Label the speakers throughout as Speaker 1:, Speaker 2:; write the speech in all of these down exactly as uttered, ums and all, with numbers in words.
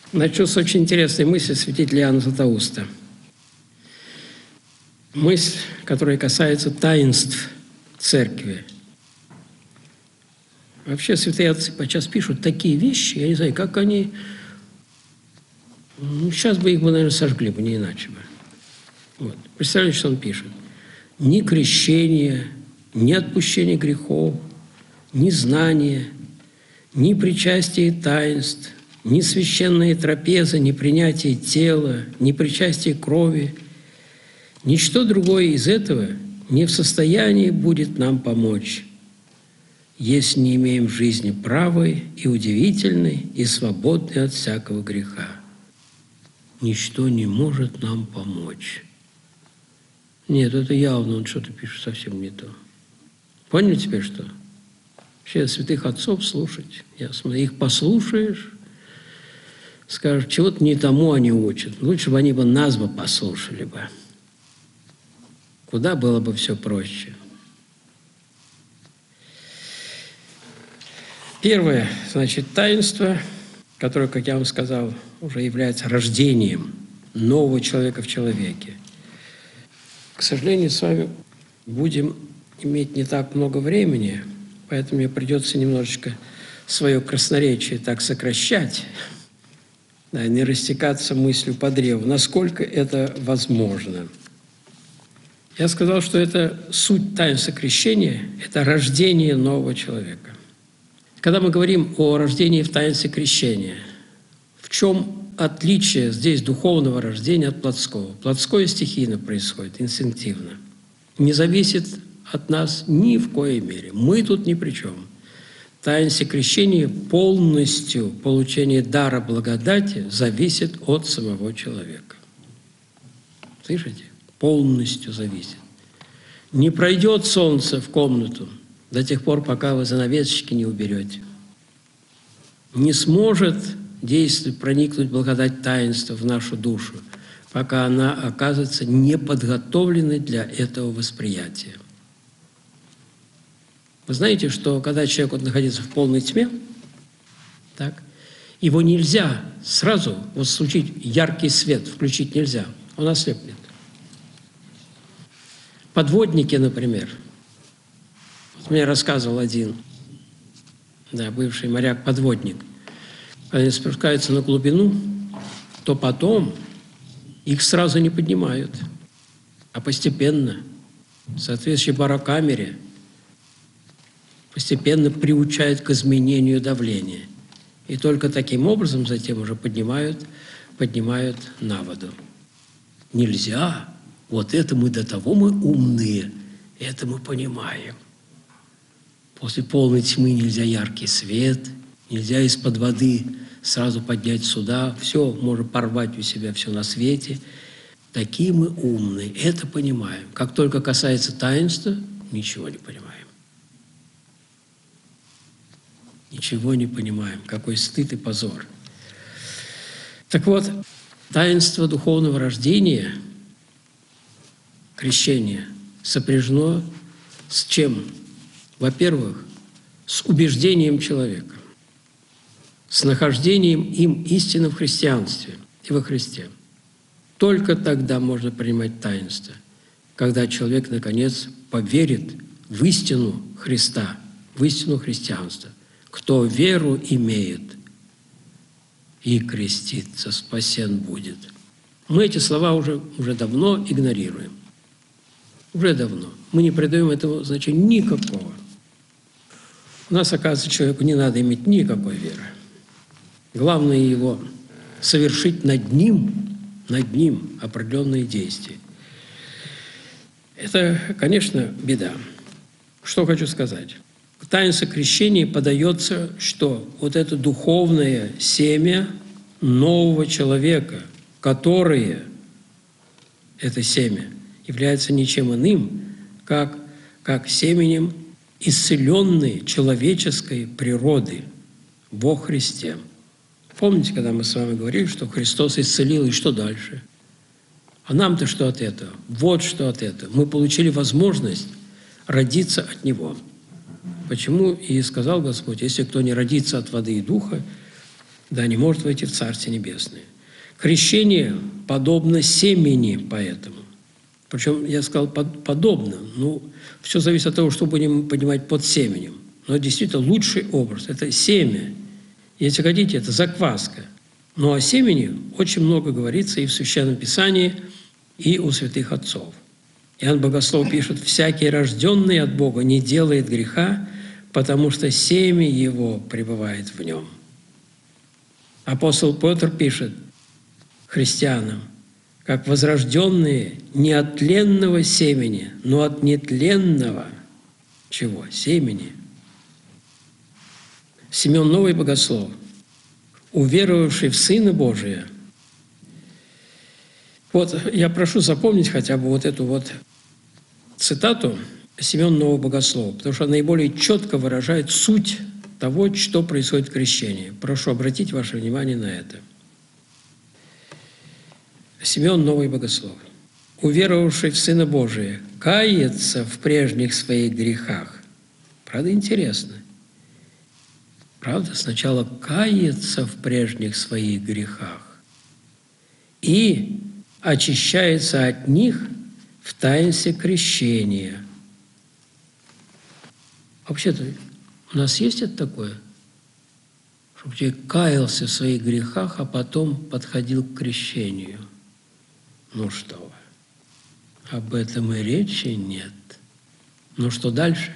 Speaker 1: Начну с очень интересной мысли святителя Иоанна Златоуста. Мысль, которая касается таинств Церкви. Вообще святые отцы подчас пишут такие вещи, я не знаю, как они... Ну, сейчас бы их, бы, наверное, сожгли бы, не иначе бы. Вот. Представляете, что он пишет? Ни крещение, ни отпущение грехов, ни знание, ни причастие таинств, ни священные трапезы, ни принятие тела, ни причастие крови, ничто другое из этого не в состоянии будет нам помочь, если не имеем жизни правой и удивительной и свободной от всякого греха. Ничто не может нам помочь. Нет, это явно он что-то пишет совсем не то. Поняли теперь что? Вообще святых отцов слушать. Я смотрю, их послушаешь, скажешь, чего-то не тому они учат. Лучше бы они бы нас бы послушали бы. Куда было бы все проще. Первое, значит, таинство, которое, как я вам сказал, уже является рождением нового человека в человеке. К сожалению, с вами будем иметь не так много времени, поэтому мне придется немножечко свое красноречие так сокращать, да, не растекаться мыслью по древу, насколько это возможно. Я сказал, что это суть таинства крещения – это рождение нового человека. Когда мы говорим о рождении в таинстве крещения, в чем отличие здесь духовного рождения от плотского? Плотское стихийно происходит, инстинктивно. Не зависит от нас ни в коей мере. Мы тут ни при чем. В таинстве крещения полностью получение дара благодати зависит от самого человека. Слышите? Полностью зависит. Не пройдет солнце в комнату до тех пор, пока вы занавесочки не уберете. Не сможет действовать, проникнуть благодать таинства в нашу душу, пока она оказывается неподготовленной для этого восприятия. Вы знаете, что когда человек вот находится в полной тьме, так, его нельзя сразу вот случить яркий свет, включить нельзя, он ослепнет. Подводники, например. Мне рассказывал один, да, бывший моряк-подводник. Когда они спускаются на глубину, то потом их сразу не поднимают, а постепенно, в соответствующей барокамере, постепенно приучают к изменению давления. И только таким образом затем уже поднимают, поднимают на воду. Нельзя. Вот это мы до того мы умные, это мы понимаем. После полной тьмы нельзя яркий свет, нельзя из-под воды сразу поднять сюда, все, можно порвать у себя все на свете. Такие мы умные, это понимаем. Как только касается таинства, ничего не понимаем. Ничего не понимаем. Какой стыд и позор. Так вот, таинство духовного рождения, крещение, сопряжено с чем? Во-первых, с убеждением человека, с нахождением им истины в христианстве и во Христе. Только тогда можно принимать таинство, когда человек, наконец, поверит в истину Христа, в истину христианства. Кто веру имеет и крестится, спасен будет. Мы эти слова уже, уже давно игнорируем. Уже давно. Мы не придаем этому значения никакого. У нас, оказывается, человеку не надо иметь никакой веры. Главное его совершить над ним, над ним определенные действия. Это, конечно, беда. Что хочу сказать. В таинстве крещения подается, что вот это духовное семя нового человека, которое, это семя, является ничем иным, как, как семенем исцеленной человеческой природы во Христе. Помните, когда мы с вами говорили, что Христос исцелил, и что дальше? А нам-то что от этого? Вот что от этого. Мы получили возможность родиться от Него. Почему и сказал Господь, если кто не родится от воды и духа, да не может войти в Царствие Небесное. Крещение подобно семени поэтому. Причем я сказал под, подобно. Ну, все зависит от того, что будем понимать под семенем. Но действительно лучший образ – это семя. Если хотите, это закваска. Но о семени очень много говорится и в Священном Писании, и у святых отцов. Иоанн Богослов пишет: «Всякий, рожденный от Бога, не делает греха, потому что семя его пребывает в нем». Апостол Петр пишет христианам: «Как возрожденные не от тленного семени, но от нетленного». Чего? Семени. Симеон Новый Богослов, уверовавший в Сына Божия. Вот я прошу запомнить хотя бы вот эту вот цитату Симеона Нового Богослова, потому что она наиболее четко выражает суть того, что происходит в крещении. Прошу обратить ваше внимание на это. Симеон Новый Богослов, уверовавший в Сына Божия, кается в прежних своих грехах. Правда, интересно. Правда, сначала кается в прежних своих грехах и очищается от них в таинстве крещения. Вообще-то у нас есть это такое? Чтобы человек каялся в своих грехах, а потом подходил к крещению. Ну что вы, об этом и речи нет. Ну что дальше?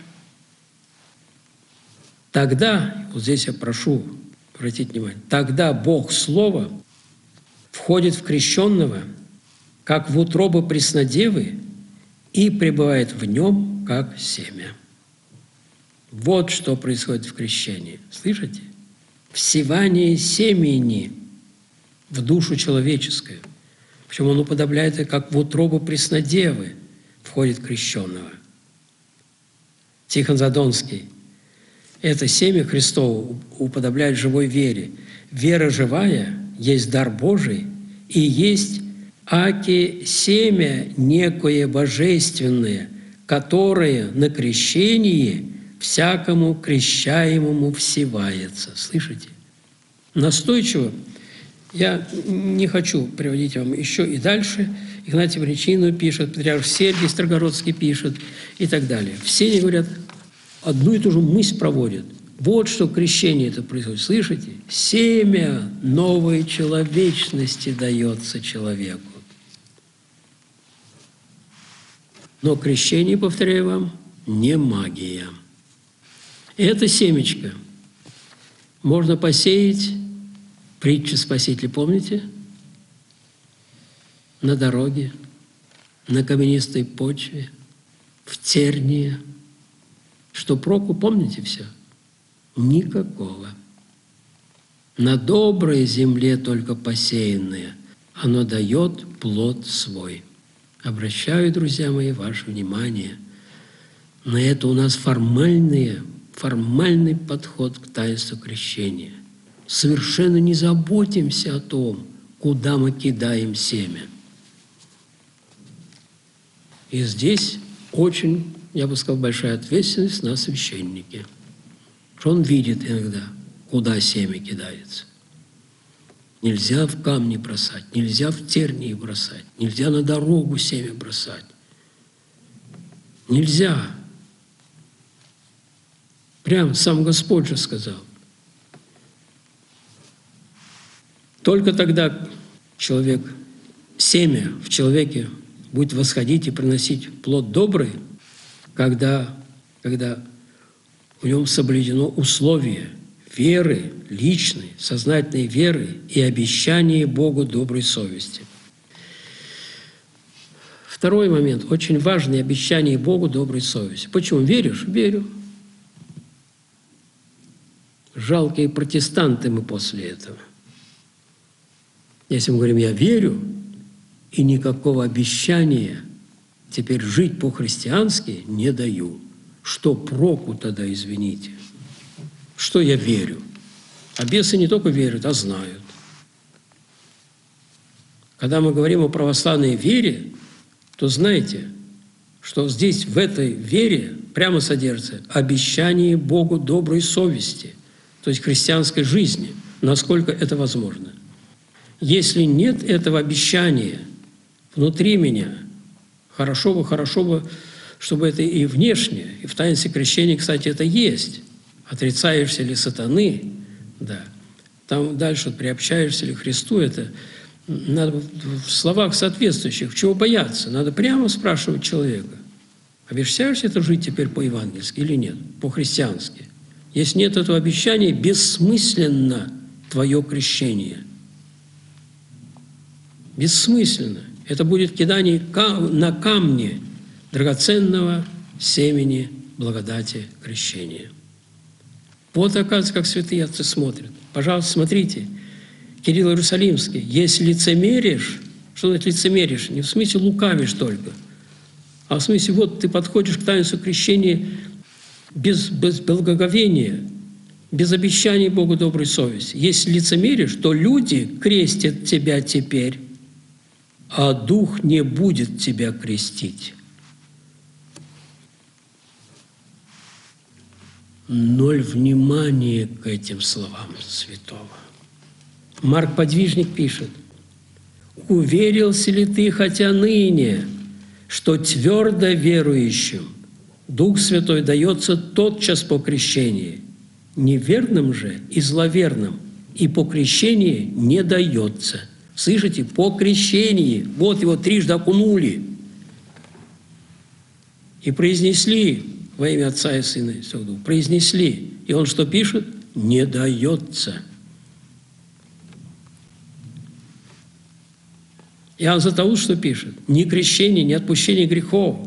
Speaker 1: Тогда, вот здесь я прошу обратить внимание, тогда Бог Слово входит в крещенного, как в утробу преснодевы, и пребывает в нем, как семя. Вот что происходит в крещении. Слышите? Всевание семени в душу человеческую. Причем он уподобляет это, как в утробу преснодевы входит крещенного. Тихон Задонский. Это семя Христово уподобляет живой вере. Вера живая есть дар Божий и есть аки семя некое божественное, которое на крещении всякому крещаемому всевается. Слышите? Настойчиво. Я не хочу приводить вам еще и дальше. Игнатий Брянчанин пишет, патриарх Сергий Строгородский пишет и так далее. Все они говорят, одну и ту же мысль проводят. Вот что крещение это происходит. Слышите? Семя новой человечности дается человеку. Но крещение, повторяю вам, не магия. Это семечко можно посеять, притча Спасителя, помните? На дороге, на каменистой почве, в тернии. Что проку, помните все? Никакого. На доброй земле только посеянное, оно дает плод свой. Обращаю, друзья мои, ваше внимание на это. У нас формальные, формальный подход к таинству крещения. Совершенно не заботимся о том, куда мы кидаем семя. И здесь очень, я бы сказал, большая ответственность на священнике. Что он видит иногда, куда семя кидается. Нельзя в камни бросать, нельзя в тернии бросать, нельзя на дорогу семя бросать. Нельзя. Прям сам Господь же сказал. Только тогда человек, семя в человеке будет восходить и приносить плод добрый, когда, когда в нем соблюдено условие веры, личной, сознательной веры и обещание Богу доброй совести. Второй момент, очень важный, обещание Богу доброй совести. Почему? Веришь? Верю. Жалкие протестанты мы после этого. Если мы говорим, я верю, и никакого обещания теперь жить по-христиански не даю. Что проку тогда, извините? Что я верю? А бесы не только верят, а знают. Когда мы говорим о православной вере, то знаете, что здесь, в этой вере, прямо содержится обещание Богу доброй совести, то есть христианской жизни. насколько это возможно. Если нет этого обещания внутри меня, хорошо бы, хорошо бы, чтобы это и внешне, и в таинстве крещения, кстати, это есть. Отрицаешься ли сатаны, да. Там дальше приобщаешься ли к Христу, это надо в словах соответствующих. Чего бояться? Надо прямо спрашивать человека. Обещаешься это жить теперь по-евангельски или нет, по-христиански? Если нет этого обещания, бессмысленно твое крещение. Бессмысленно. Это будет кидание на камни драгоценного семени благодати крещения. Вот, оказывается, как святые отцы смотрят. Пожалуйста, смотрите. Кирилл Иерусалимский. Если лицемеришь, что значит лицемеришь? Не в смысле лукавишь только, а в смысле, вот ты подходишь к таинству крещения без, без благоговения, без обещаний Богу доброй совести. Если лицемеришь, то люди крестят тебя теперь, а Дух не будет тебя крестить. Ноль внимания к этим словам святого. Марк Подвижник пишет: «Уверился ли ты, хотя ныне, что твердо верующим Дух Святой дается тотчас по крещении, неверным же и зловерным и по крещении не дается». Слышите? По крещении. Вот его трижды окунули и произнесли во имя Отца и Сына и Святого Духа. Произнесли. И он что пишет? Не дается. Иоанн Златоуст что пишет? Ни крещение, ни отпущение грехов,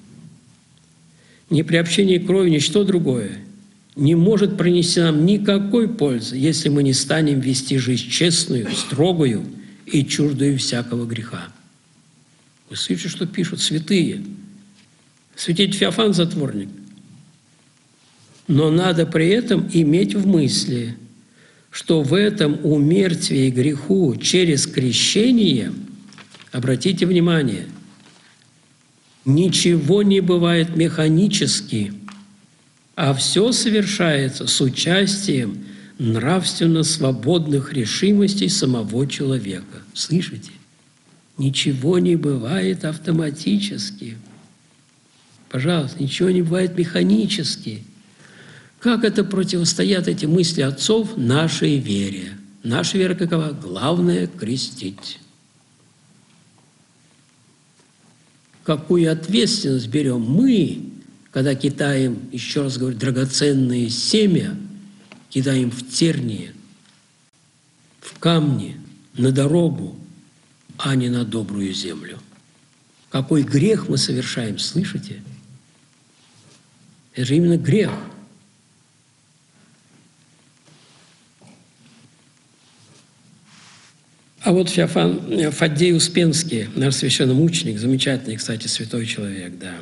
Speaker 1: ни приобщение крови, ничто другое не может принести нам никакой пользы, если мы не станем вести жизнь честную, строгую и чуждую всякого греха. Вы слышите, что пишут святые? Святитель Феофан Затворник. Но надо при этом иметь в мысли, что в этом умертвии греху через крещение, обратите внимание, ничего не бывает механически, а все совершается с участием нравственно свободных решимостей самого человека. Слышите? Ничего не бывает автоматически. Пожалуйста, ничего не бывает механически. Как это противостоят эти мысли отцов нашей вере? Наша вера какова? Главное – крестить. Какую ответственность берем мы, когда кидаем, еще раз говорю, драгоценные семя, кидаем в тернии, в камни, на дорогу, а не на добрую землю. Какой грех мы совершаем, слышите? Это же именно грех. А вот Феофан, Фаддей Успенский, наш священномученик, замечательный, кстати, святой человек, да,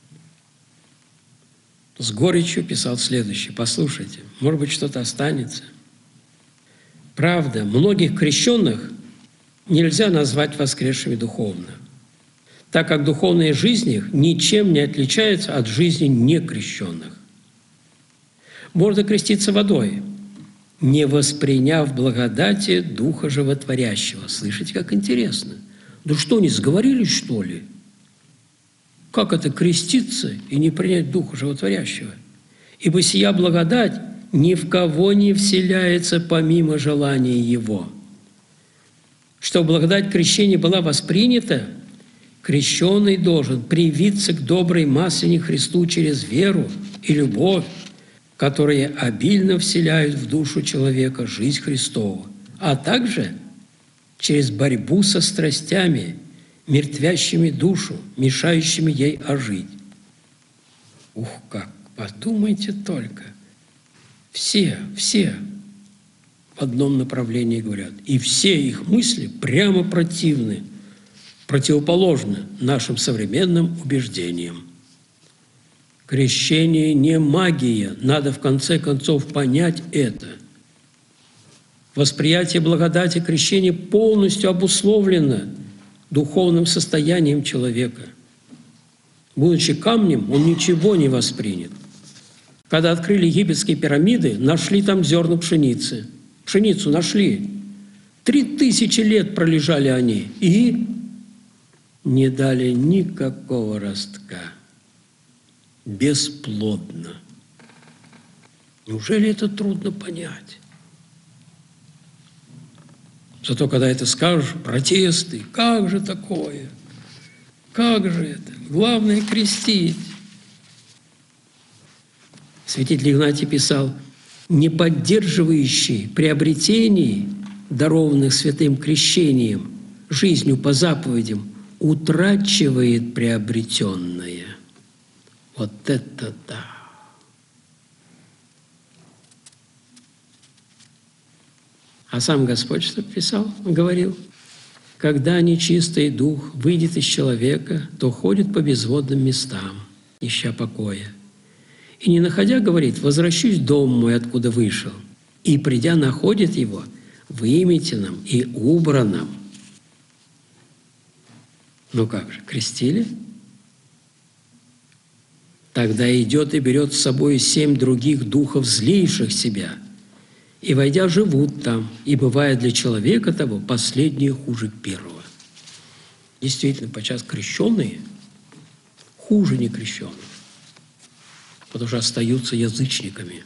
Speaker 1: с горечью писал следующее. Послушайте, может быть, что-то останется. Правда, многих крещенных нельзя назвать воскресшими духовно, так как духовная жизнь их ничем не отличается от жизни некрещенных. Можно креститься водой, не восприняв благодати Духа Животворящего. Слышите, как интересно? Да что, не сговорились, что ли? Как это креститься и не принять Духа Животворящего? Ибо сия благодать ни в кого не вселяется помимо желания Его. Чтобы благодать крещения была воспринята, крещенный должен привиться к доброй масляне Христу через веру и любовь, которые обильно вселяют в душу человека жизнь Христову, а также через борьбу со страстями, мертвящими душу, мешающими ей ожить. Ух, как! Подумайте только. Все, все в одном направлении говорят. И все их мысли прямо противны, противоположны нашим современным убеждениям. Крещение не магия. Надо в конце концов понять это. Восприятие благодати крещения полностью обусловлено духовным состоянием человека. Будучи камнем, он ничего не воспринят. Когда открыли египетские пирамиды, нашли там зерна пшеницы. Пшеницу нашли. Три тысячи лет пролежали они. И не дали никакого ростка. Бесплодно. Неужели это трудно понять? Зато когда это скажешь, протесты, как же такое? Как же это? Главное – крестить. Святитель Игнатий писал: не поддерживающий приобретений, дарованных святым крещением, жизнью по заповедям, утрачивает приобретенное. Вот это да! А сам Господь что писал? Он говорил: когда нечистый дух выйдет из человека, то ходит по безводным местам, ища покоя. И не находя, говорит: возвращусь в дом мой, откуда вышел. И, придя, находит его выметенным и убранным. Ну как же, крестили? Тогда идет и берет с собой семь других духов, злейших себя, и, войдя, живут там, и бывает для человека того последнее хуже первого. Действительно, подчас крещенные хуже некрещенных, потому что остаются язычниками.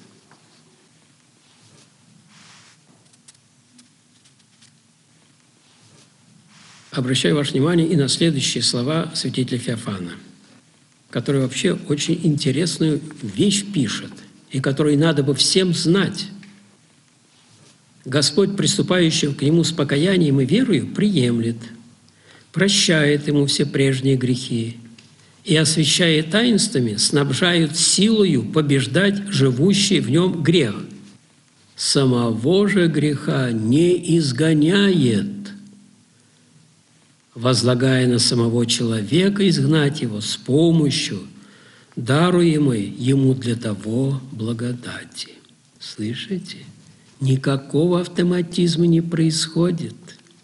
Speaker 1: Обращаю ваше внимание и на следующие слова святителя Феофана, который вообще очень интересную вещь пишет, и которую надо бы всем знать. Господь, приступающего к Нему с покаянием и верою, приемлет, прощает ему все прежние грехи и, освящая таинствами, снабжает силою побеждать живущий в нем грех. Самого же греха не изгоняет, возлагая на самого человека изгнать его с помощью даруемой ему для того благодати. Слышите? Никакого автоматизма не происходит.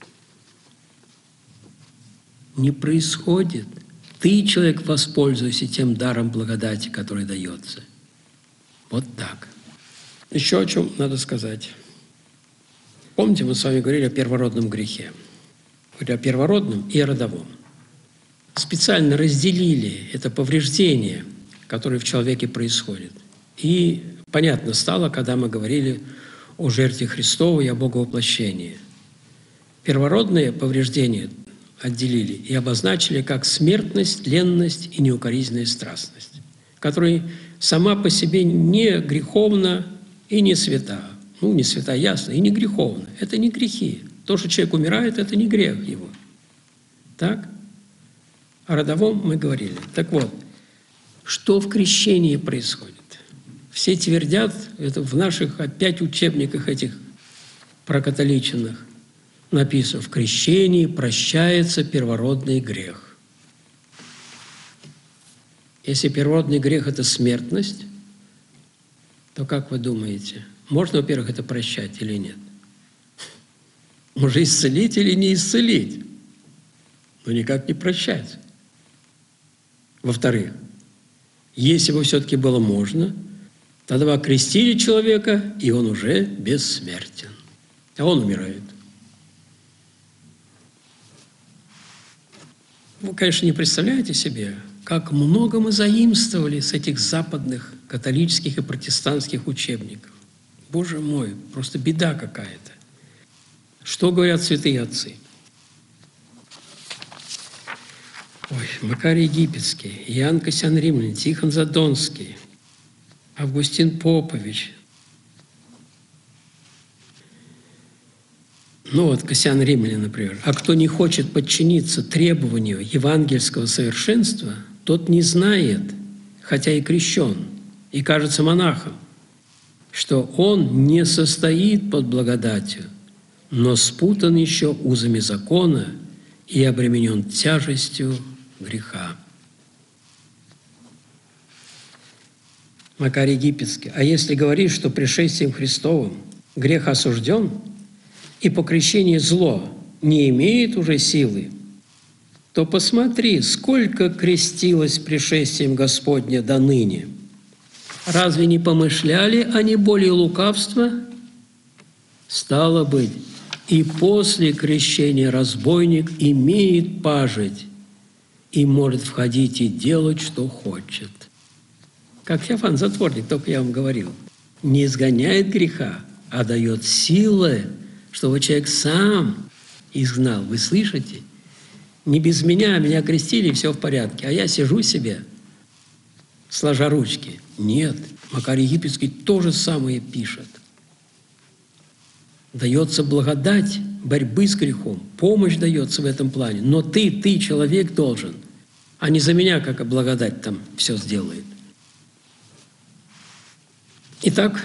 Speaker 1: Не происходит. Ты, человек, воспользуйся тем даром благодати, который дается. Вот так. Еще о чем надо сказать. Помните, мы с вами говорили о первородном грехе. Говорили о первородном и о родовом. Специально разделили это повреждение, которое в человеке происходит. И понятно стало, когда мы говорили о жертве Христовой и о Боговоплощении. Первородные повреждения отделили и обозначили как смертность, ленность и неукоризненная страстность, которая сама по себе не греховна и не свята. Ну, не свята, ясно, и не греховна. Это не грехи. То, что человек умирает, это не грех его. Так? О родовом мы говорили. Так вот, что в крещении происходит? Все твердят, это в наших опять учебниках этих прокатоличенных написано: в крещении прощается первородный грех. Если первородный грех – это смертность, то как вы думаете, можно, во-первых, это прощать или нет? Можно исцелить или не исцелить, но никак не прощать. Во-вторых, если бы все-таки было можно, тогда бы окрестили человека, и он уже бессмертен. А он умирает. Вы, конечно, не представляете себе, как много мы заимствовали с этих западных католических и протестантских учебников. Боже мой, просто беда какая-то. Что говорят святые отцы? Ой, Макарий Египетский, Иоанн Кассиан Римлянин, Тихон Задонский, Августин Попович. Ну вот, Кассиан Римлянин, например. «А кто не хочет подчиниться требованию евангельского совершенства, тот не знает, хотя и крещен, и кажется монахом, что он не состоит под благодатью, но спутан еще узами закона и обременен тяжестью греха». Макарий Египетский. «А если говорить, что пришествием Христовым грех осужден, и по крещению зло не имеет уже силы, то посмотри, сколько крестилось пришествием Господня до ныне. Разве не помышляли они более лукавства? Стало быть, и после крещения разбойник имеет пажить и может входить и делать, что хочет. Как Феофан Затворник, только я вам говорил, не изгоняет греха, а дает силы, чтобы человек сам изгнал. Вы слышите? Не без меня, меня крестили, и все в порядке, а я сижу себе, сложа ручки. Нет, Макарий Египетский то же самое пишет. Дается благодать борьбы с грехом, помощь дается в этом плане. Но ты, ты, человек, должен, а не за меня, как благодать там все сделает. Итак,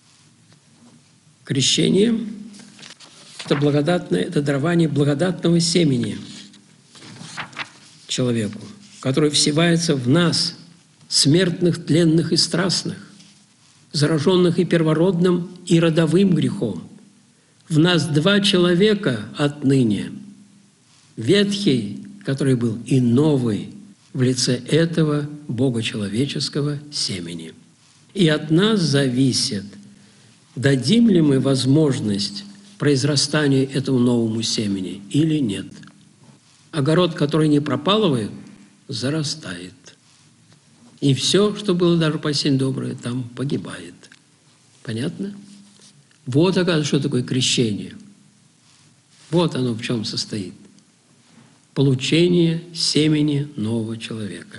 Speaker 1: крещение – это благодатное, это дарование благодатного семени человеку, который всевается в нас, смертных, тленных и страстных, зараженных и первородным, и родовым грехом. В нас два человека отныне, ветхий, который был, и новый, в лице этого богочеловеческого семени. И от нас зависит, дадим ли мы возможность произрастанию этому новому семени или нет. Огород, который не пропалывает, зарастает. И все, что было даже посеяно доброе, там погибает. Понятно? Вот, оказывается, что такое крещение. Вот оно в чем состоит. Получение семени нового человека.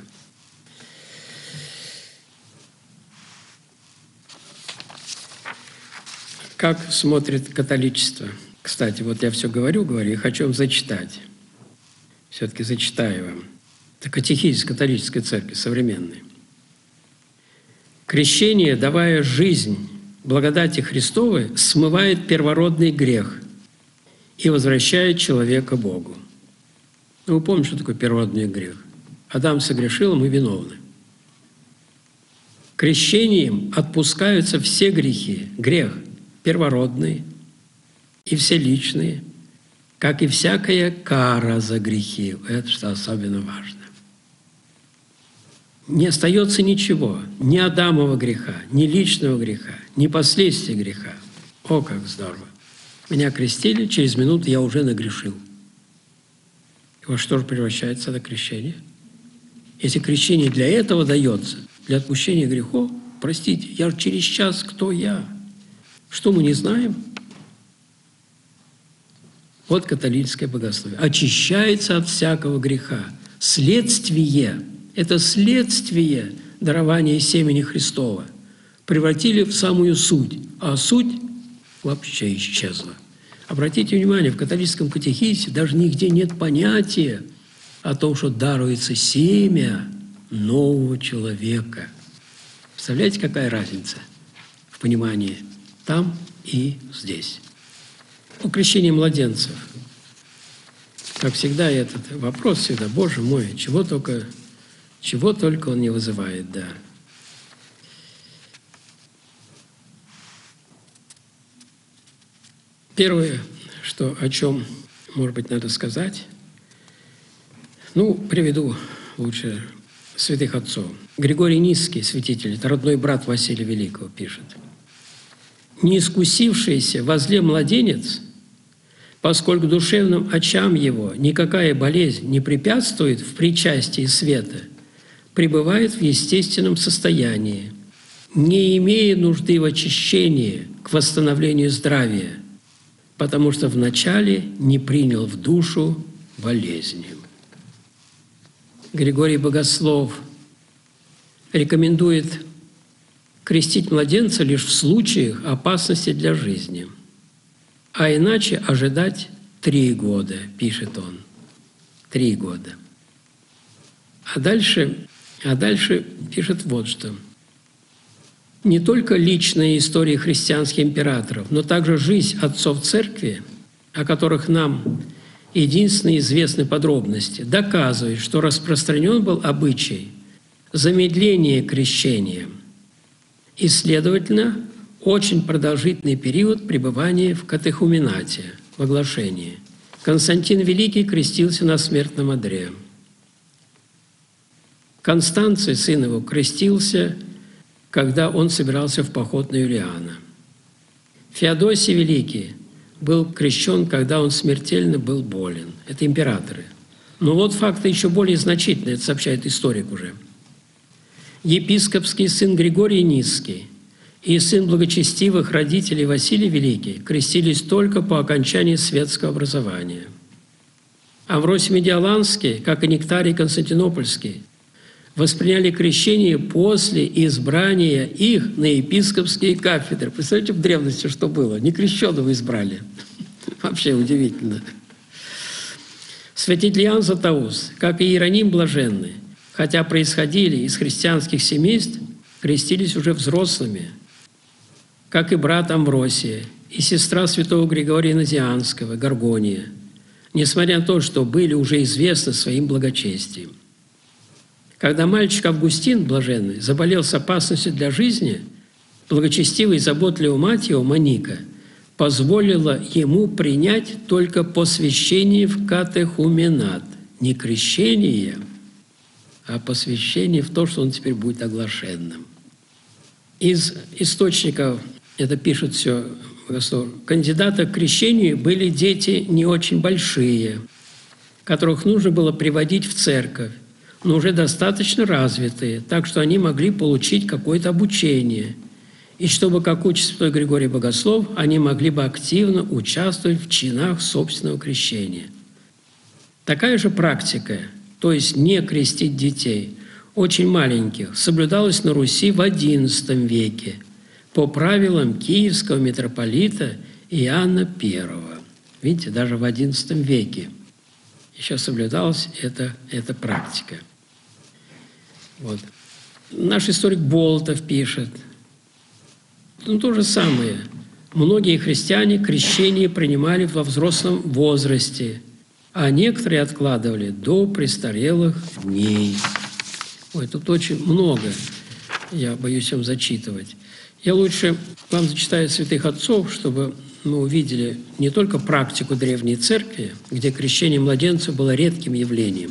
Speaker 1: Как смотрит католичество? Кстати, вот я все говорю, говорю, и хочу вам зачитать. Все-таки зачитаю вам. Это катехизис католической церкви современной. Крещение, давая жизнь благодати Христовой, смывает первородный грех и возвращает человека Богу. Ну, вы помните, что такое первородный грех? Адам согрешил, мы виновны. Крещением отпускаются все грехи. Грех первородный и все личные, как и всякая кара за грехи. Это что особенно важно. Не остается ничего, ни Адамова греха, ни личного греха, ни последствий греха. О, как здорово! Меня крестили, через минуту я уже нагрешил. И во что же превращается это крещение? Если крещение для этого дается, для отпущения грехов, простите, я же через час, кто я? Что мы не знаем? Вот католическое богословие. Очищается от всякого греха. Следствие – это следствие дарования семени Христова. Превратили в самую суть, а суть вообще исчезла. Обратите внимание, в католическом катехизисе даже нигде нет понятия о том, что даруется семя нового человека. Представляете, какая разница в понимании там и здесь? У крещения младенцев, как всегда, этот вопрос всегда, Боже мой, чего только, чего только он не вызывает, да. Первое, что, о чем, может быть, надо сказать, ну, приведу лучше святых отцов. Григорий Низкий, святитель, это родной брат Василия Великого, пишет. «Неискусившийся во зле младенец, поскольку душевным очам его никакая болезнь не препятствует в причастии света, пребывает в естественном состоянии, не имея нужды в очищении к восстановлению здравия, потому что вначале не принял в душу болезни». Григорий Богослов рекомендует крестить младенца лишь в случаях опасности для жизни, а иначе ожидать три года, пишет он. Три года. А дальше, а дальше пишет вот что. Не только личная история христианских императоров, но также жизнь отцов церкви, о которых нам единственные известны подробности, доказывает, что распространен был обычай замедления крещения и, следовательно, очень продолжительный период пребывания в катехуменате, в оглашении. Константин Великий крестился на смертном одре. Констанций, сын его, крестился, когда он собирался в поход на Юлиана. Феодосий Великий был крещен, когда он смертельно был болен. Это императоры. Но вот факты еще более значительные, это сообщает историк уже. Епископский сын Григорий Низкий и сын благочестивых родителей Василий Великий крестились только по окончании светского образования. Амвросий Медиаланский, как и Нектарий Константинопольский, восприняли крещение после избрания их на епископские кафедры. Представляете, в древности что было? Некрещенного избрали. Вообще удивительно. Святитель Иоанн Златоуст, как и Иероним Блаженный, хотя происходили из христианских семейств, крестились уже взрослыми, как и брат Амвросия, и сестра святого Григория Назианского, Горгония, несмотря на то, что были уже известны своим благочестием. Когда мальчик Августин Блаженный заболел с опасностью для жизни, благочестивая и заботливая мать его, Моника, позволила ему принять только посвящение в катехуменат. Не крещение, а посвящение в то, что он теперь будет оглашенным. Из источников, это пишут все, кандидата к крещению были дети не очень большие, которых нужно было приводить в церковь, но уже достаточно развитые, так что они могли получить какое-то обучение. И чтобы, как учит святой Григорий Богослов, они могли бы активно участвовать в чинах собственного крещения. Такая же практика, то есть не крестить детей, очень маленьких, соблюдалась на Руси в одиннадцатом веке по правилам киевского митрополита Иоанна Первого. Видите, даже в одиннадцатом веке еще соблюдалась эта, эта практика. Вот. Наш историк Болотов пишет, ну, то же самое. Многие христиане крещение принимали во взрослом возрасте, а некоторые откладывали до престарелых дней. Ой, тут очень много, я боюсь вам зачитывать. Я лучше вам зачитаю святых отцов, чтобы мы увидели не только практику Древней Церкви, где крещение младенцев было редким явлением.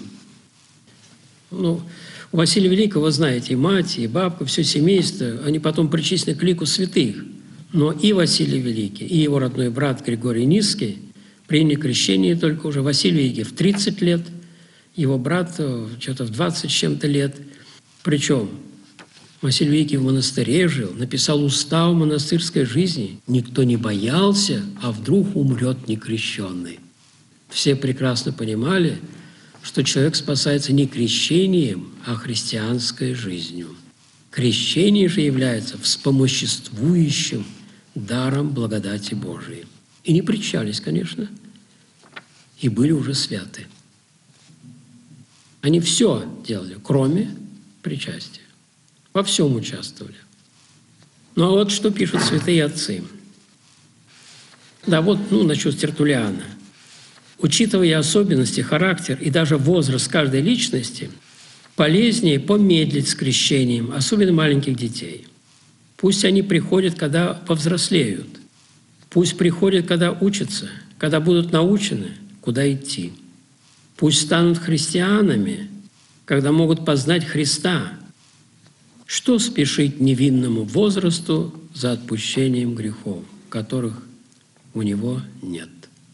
Speaker 1: Ну, у Василия Великого, вы знаете, и мать, и бабка, все семейство, они потом причислены к лику святых. Но и Василий Великий, и его родной брат Григорий Низкий приняли крещение только уже Василий Великий в тридцать лет, его брат что-то в двадцать с чем-то лет. Причем Василий Великий в монастыре жил, написал устав монастырской жизни. Никто не боялся, а вдруг умрет некрещенный. Все прекрасно понимали, что человек спасается не крещением, а христианской жизнью. Крещение же является вспомоществующим даром благодати Божией. И не причащались, конечно, и были уже святы. Они все делали, кроме причастия. Во всем участвовали. Ну а вот что пишут святые отцы. Да вот, ну, насчет Тертуллиана. Учитывая особенности, характер и даже возраст каждой личности, полезнее помедлить с крещением, особенно маленьких детей. Пусть они приходят, когда повзрослеют. Пусть приходят, когда учатся, когда будут научены, куда идти. Пусть станут христианами, когда могут познать Христа. Что спешить невинному возрасту за отпущением грехов, которых у него нет?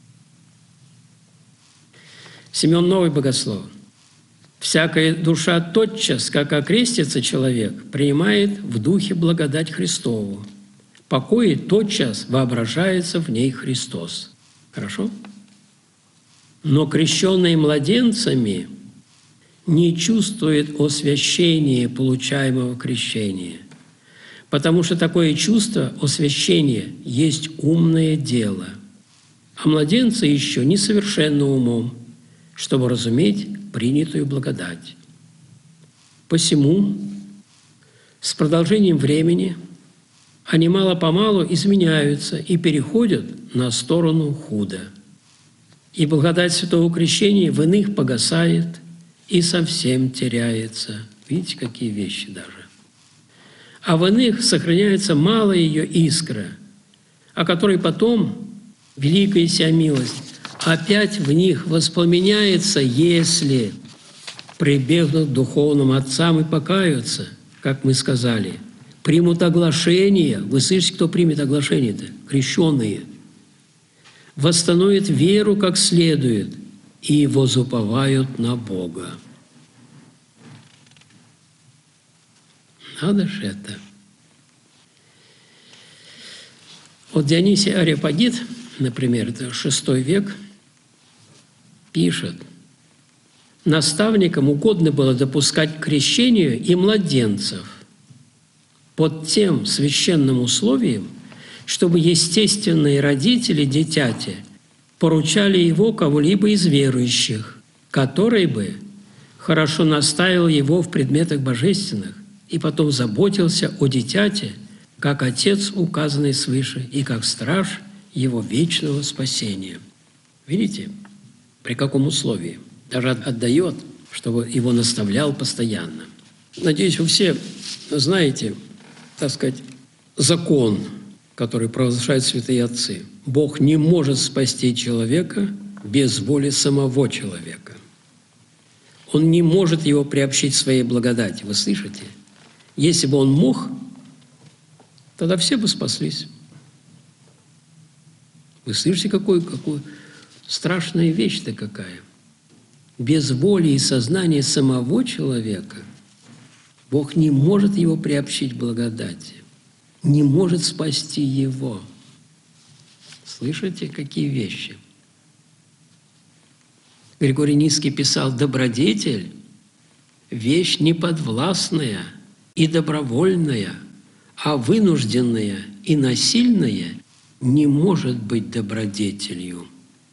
Speaker 1: Симеон Новый Богослов. «Всякая душа тотчас, как окрестится человек, принимает в духе благодать Христову. В покое тотчас воображается в ней Христос». Хорошо? Но крещенные младенцами не чувствует освящения получаемого крещения, потому что такое чувство освящения есть умное дело, а младенцы еще несовершенны умом, чтобы разуметь принятую благодать. Посему с продолжением времени они мало-помалу изменяются и переходят на сторону худа. И благодать Святого Крещения в иных погасает и совсем теряется. Видите, какие вещи даже. А в иных сохраняется малая ее искра, о которой потом, великая сия милость, опять в них воспламеняется, если прибегнут к духовным отцам и покаются, как мы сказали, примут оглашение. Вы слышите, кто примет оглашение-то? Крещенные. Восстановят веру как следует и возуповают на Бога. Надо же это. Вот Дионисий Ареопагит, например, это шестой век, пишет: наставникам угодно было допускать к крещению и младенцев под тем священным условием, чтобы естественные родители дитяти поручали его кого-либо из верующих, который бы хорошо наставил его в предметах божественных и потом заботился о дитяти, как отец, указанный свыше, и как страж его вечного спасения. Видите, при каком условии? Даже отдает, чтобы его наставлял постоянно. Надеюсь, вы все знаете, так сказать, закон, который провозглашают святые отцы. Бог не может спасти человека без воли самого человека. Он не может его приобщить своей благодати. Вы слышите? Если бы он мог, тогда все бы спаслись. Вы слышите, какую, какую страшная вещь-то какая? Без воли и сознания самого человека Бог не может его приобщить к благодати, не может спасти его. Слышите, какие вещи? Григорий Низкий писал: «Добродетель – вещь неподвластная и добровольная, а вынужденная и насильная не может быть добродетелью».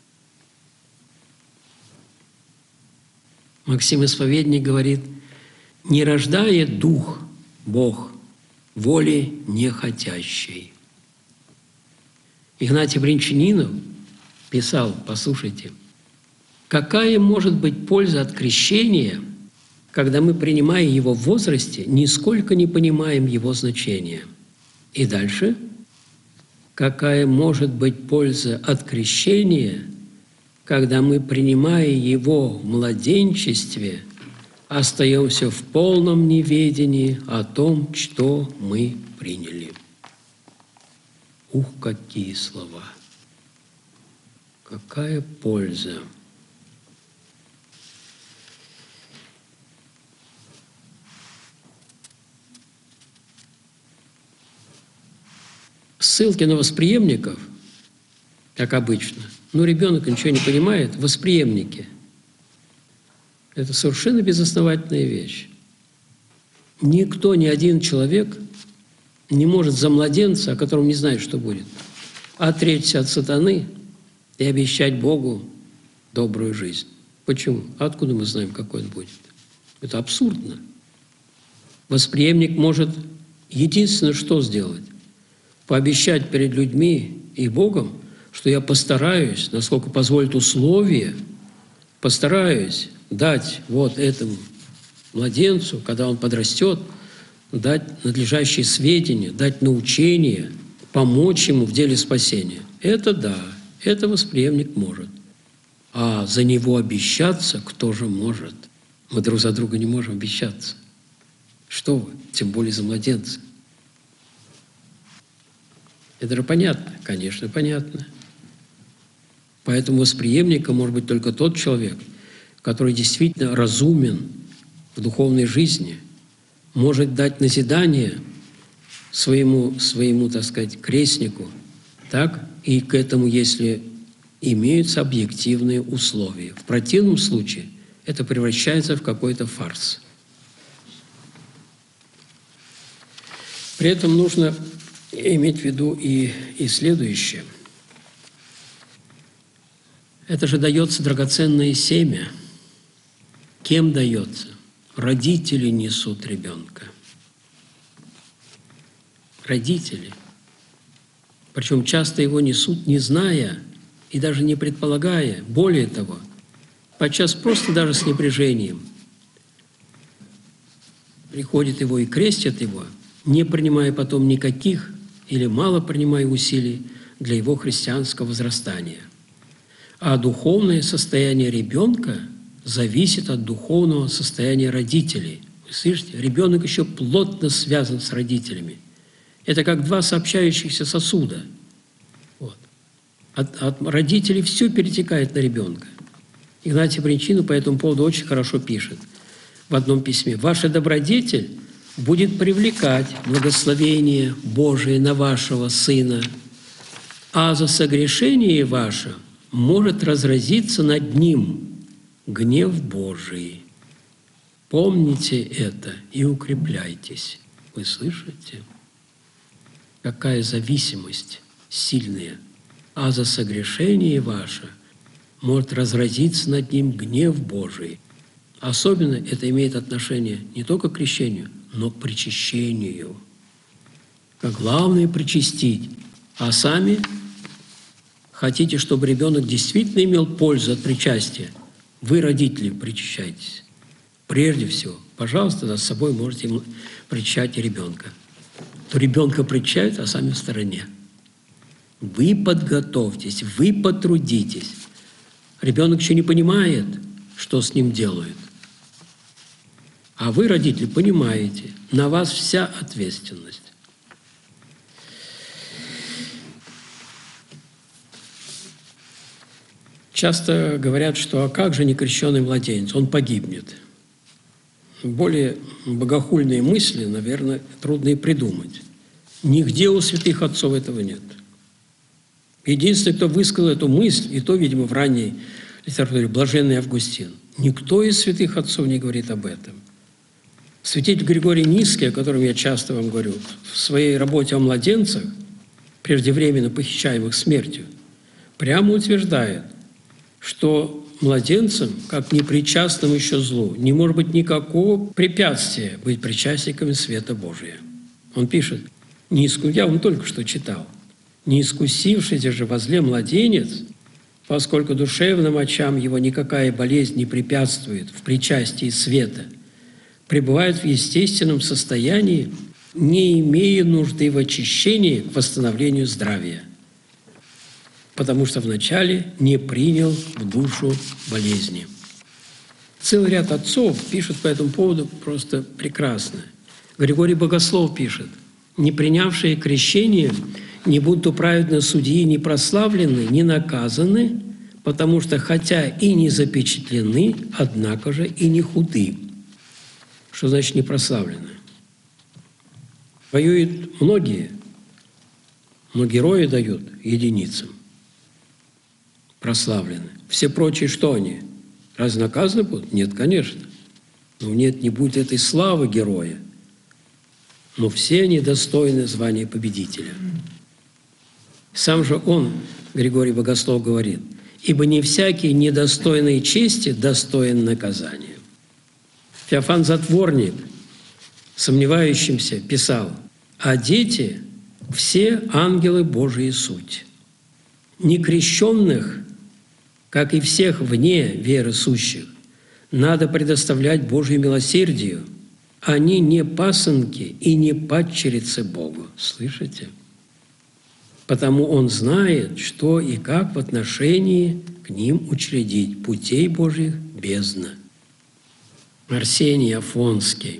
Speaker 1: Максим Исповедник говорит: «Не рождает дух, Бог, воли нехотящей». Игнатий Бринчанинов писал, послушайте: «Какая может быть польза от крещения, когда мы, принимая его в возрасте, нисколько не понимаем его значения?» И дальше: «Какая может быть польза от крещения, когда мы, принимая его в младенчестве, остаемся в полном неведении о том, что мы приняли?» Ух, какие слова! Какая польза! Ссылки на восприемников, как обычно. Ну, ребенок ничего не понимает, восприемники. Это совершенно безосновательная вещь. Никто, ни один человек не может за младенца, о котором не знает, что будет, отречься от сатаны и обещать Богу добрую жизнь. Почему? Откуда мы знаем, какой он будет? Это абсурдно. Восприемник может единственное, что сделать: пообещать перед людьми и Богом, что я постараюсь, насколько позволят условия, постараюсь дать вот этому младенцу, когда он подрастет, дать надлежащие сведения, дать научение, помочь ему в деле спасения. Это да, это восприемник может. А за него обещаться кто же может? Мы друг за друга не можем обещаться. Что вы, тем более за младенца. Это же понятно? Конечно, понятно. Поэтому восприемником может быть только тот человек, который действительно разумен в духовной жизни, может дать назидание своему, своему, так сказать, крестнику, так, и к этому, если имеются объективные условия. В противном случае это превращается в какой-то фарс. При этом нужно иметь в виду и, и следующее. Это же дается драгоценное семя. Кем дается? Родители несут ребенка. Родители. Причем часто его несут, не зная и даже не предполагая. Более того, подчас просто даже с небрежением. Приходит его и крестят его, не принимая потом никаких или мало принимая усилий для его христианского возрастания. А духовное состояние ребенка зависит от духовного состояния родителей. Слышите? Ребенок еще плотно связан с родителями. Это как два сообщающихся сосуда. Вот. От, от родителей все перетекает на ребенка. Игнатий Брянчанин по этому поводу очень хорошо пишет в одном письме. «Ваша добродетель будет привлекать благословение Божие на вашего сына, а за согрешение ваше может разразиться над ним гнев Божий. Помните это и укрепляйтесь». Вы слышите? Какая зависимость сильная. «А за согрешение ваше может разразиться над ним гнев Божий». Особенно это имеет отношение не только к крещению, но к причащению. Как главное причастить, а сами хотите, чтобы ребенок действительно имел пользу от причастия, вы, родители, причащайтесь. Прежде всего, пожалуйста, над собой можете причащать ребенка. То ребенка причащают, а сами в стороне. Вы подготовьтесь, вы потрудитесь. Ребенок еще не понимает, что с ним делают. А вы, родители, понимаете, на вас вся ответственность. Часто говорят, что а как же некрещенный младенец, он погибнет. Более богохульные мысли, наверное, трудно и придумать. Нигде у святых отцов этого нет. Единственный, кто высказал эту мысль, и то, видимо, в ранней литературе, блаженный Августин. Никто из святых отцов не говорит об этом. Святитель Григорий Низкий, о котором я часто вам говорю, в своей работе о младенцах, преждевременно похищаемых смертью, прямо утверждает, что младенцам, как непричастным еще злу, не может быть никакого препятствия быть причастниками света Божия. Он пишет, не иску... я вам только что читал, «Не искусившийся же во зле младенец, поскольку душевным очам его никакая болезнь не препятствует в причастии света, пребывает в естественном состоянии, не имея нужды в очищении к восстановлению здравия, потому что вначале не принял в душу болезни». Целый ряд отцов пишут по этому поводу просто прекрасно. Григорий Богослов пишет, «Не принявшие крещение не будут у праведного судьи ни прославлены, ни наказаны, потому что хотя и не запечатлены, однако же и не худы». Что значит не прославлены? Воюют многие, но герои дают единицам. Прославлены. Все прочие что они? Разве наказаны будут? Нет, конечно. Но нет, не будет этой славы героя. Но все они достойны звания победителя. Сам же он, Григорий Богослов, говорит, «Ибо не всякий недостойный чести достоин наказания». Феофан Затворник, сомневающимся, писал, «А дети – все ангелы Божии суть. Некрещенных, как и всех вне веры сущих, надо предоставлять Божию милосердию. Они не пасынки и не падчерицы Богу». Слышите? Потому Он знает, что и как в отношении к ним учредить путей Божьих бездна. Арсений Афонский.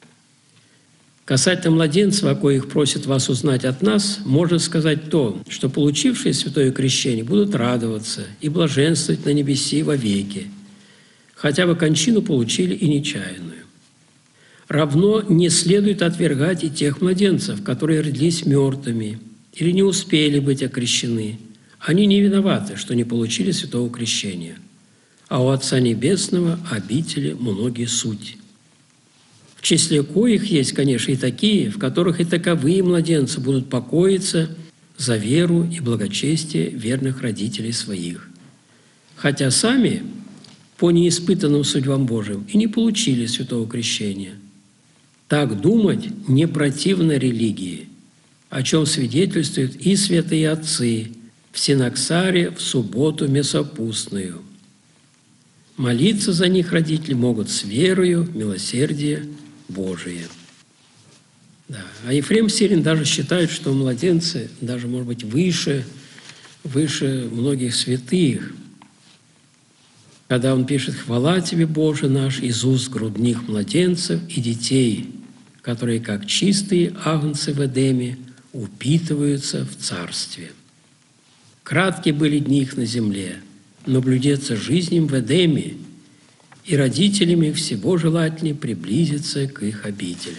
Speaker 1: Касательно младенцев, о коих просит вас узнать от нас, можно сказать то, что получившие святое крещение будут радоваться и блаженствовать на небеси вовеки, хотя бы кончину получили и нечаянную. Равно не следует отвергать и тех младенцев, которые родились мертвыми или не успели быть окрещены. Они не виноваты, что не получили святого крещения, а у Отца Небесного обители многие суть. В числе коих есть, конечно, и такие, в которых и таковые младенцы будут покоиться за веру и благочестие верных родителей своих, хотя сами по неиспытанным судьбам Божьим и не получили святого крещения. Так думать не противно религии, о чем свидетельствуют и святые отцы в Синаксаре в субботу Месопустную. Молиться за них родители могут с верою, милосердие Божие. Да. А Ефрем Сирин даже считает, что младенцы даже, может быть, выше, выше многих святых. когда он пишет: «Хвала Тебе, Боже наш, из уст грудных младенцев и детей, которые, как чистые агнцы в Эдеме, упитываются в царстве. Кратки были дни их на земле, но блюдется жизнь им в Эдеме, и родителям их всего желательнее приблизиться к их обителям».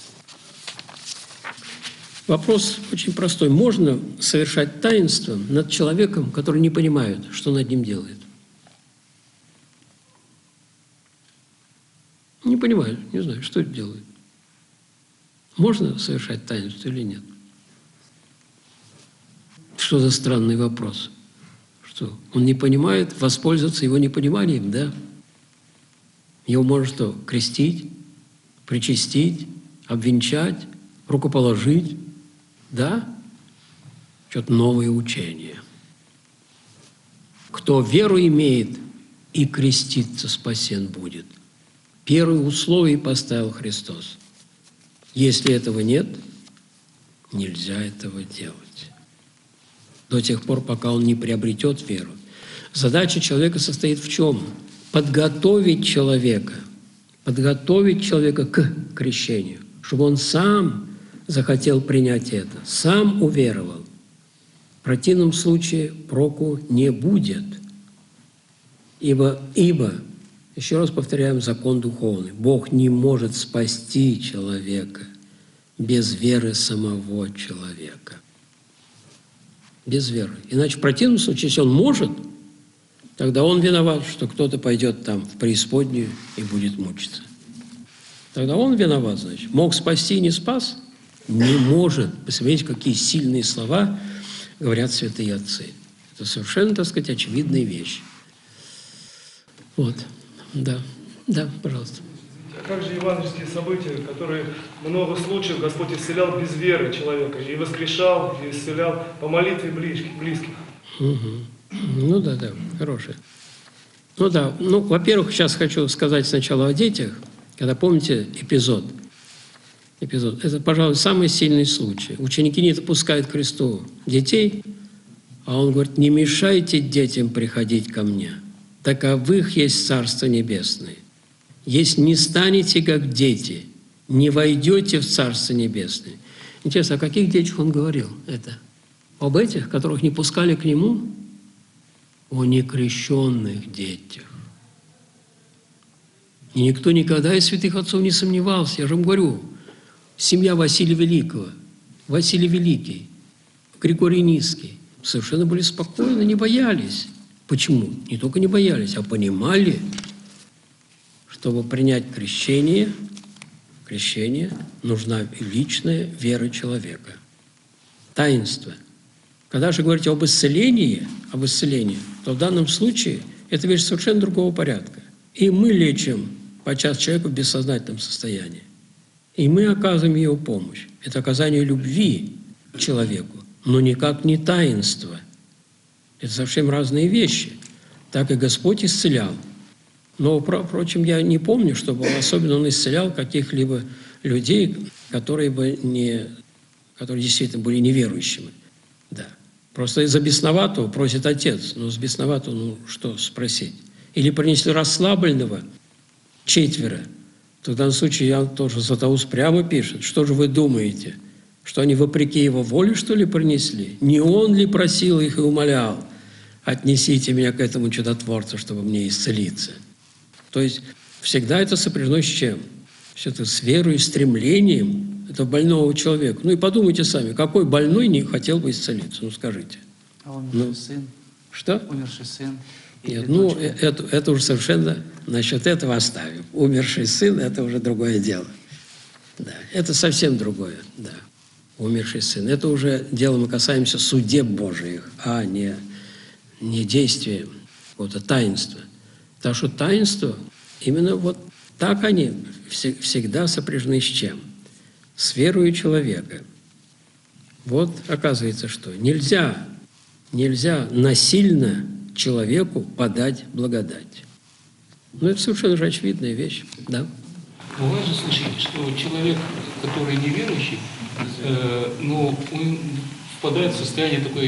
Speaker 1: Вопрос очень простой. Можно совершать таинство над человеком, который не понимает, что над ним делает? Не понимает, не знаю, что это делает. Можно совершать таинство или нет? Что за странный вопрос? Что, он не понимает, воспользоваться его непониманием, да? Его можно что, крестить, причастить, обвенчать, рукоположить? Да? Что-то новое учение. Кто веру имеет и креститься спасен будет. Первое условие поставил Христос. Если этого нет, нельзя этого делать. До тех пор, пока он не приобретет веру. Задача человека состоит в чем? Подготовить человека, подготовить человека к крещению, чтобы он сам захотел принять это, сам уверовал. В противном случае проку не будет. Ибо, ибо, еще раз повторяем, закон духовный. Бог не может спасти человека без веры самого человека. Без веры. Иначе в противном случае, если он может, тогда он виноват, что кто-то пойдет там в преисподнюю и будет мучиться. Тогда он виноват, значит. Мог спасти и не спас? Не может. Посмотрите, какие сильные слова говорят святые отцы. Это совершенно, так сказать, очевидная вещь. Вот. Да. Да, пожалуйста.
Speaker 2: А как же евангельские события, которые много случаев Господь исцелял без веры человека, и воскрешал, и исцелял по молитве близких?
Speaker 1: Угу. Ну да, да, хорошее. Ну да, ну, во-первых, сейчас хочу сказать сначала о детях, когда помните эпизод. Эпизод. Это, пожалуй, самый сильный случай. Ученики не допускают к Христу детей, а он говорит: не мешайте детям приходить ко мне, таковых есть Царство Небесное. Если не станете, как дети, не войдете в Царство Небесное. Интересно, о каких детях он говорил это? Об этих, которых не пускали к нему? О некрещенных детях. И никто никогда из святых отцов не сомневался. Я же вам говорю, семья Василия Великого, Василий Великий, Григорий Низкий совершенно были спокойны, не боялись. Почему? Не только не боялись, а понимали, чтобы принять крещение, крещение нужна личная вера человека. Таинство. Когда же говорите об исцелении, об исцелении, то в данном случае это вещь совершенно другого порядка. И мы лечим подчас человека в бессознательном состоянии. И мы оказываем его помощь. Это оказание любви к человеку, но никак не таинство. Это совсем разные вещи. Так и Господь исцелял. Но, впрочем, я не помню, чтобы особенно Он исцелял каких-либо людей, которые бы не, которые действительно были неверующими. Да. Просто из-за бесноватого просит отец. Но с бесноватого, ну что спросить? Или принесли расслабленного четверо. В данном случае я тоже Златоуст прямо пишет: что же вы думаете, что они вопреки его воле, что ли, принесли? Не он ли просил их и умолял: отнесите меня к этому чудотворцу, чтобы мне исцелиться? То есть всегда это сопряжено с чем? Все это с верой и стремлением этого больного человека. Ну и подумайте сами, какой больной не хотел бы исцелиться? Ну скажите.
Speaker 3: А умерший ну, сын?
Speaker 1: Что?
Speaker 3: Умерший сын.
Speaker 1: Нет, ну это, это уже совершенно насчет этого оставим. Умерший сын – это уже другое дело. Да, это совсем другое, да. Умерший сын. Это уже дело, мы касаемся судеб Божиих, а не, не действия, какого-то таинства. Так что таинство, именно вот так они всегда сопряжены с чем? С верою человека. Вот оказывается, что нельзя, нельзя насильно человеку подать благодать. Ну, это совершенно же очевидная вещь, да.
Speaker 4: Бывает же случай, что человек, который неверующий, э, ну, он впадает в состояние такой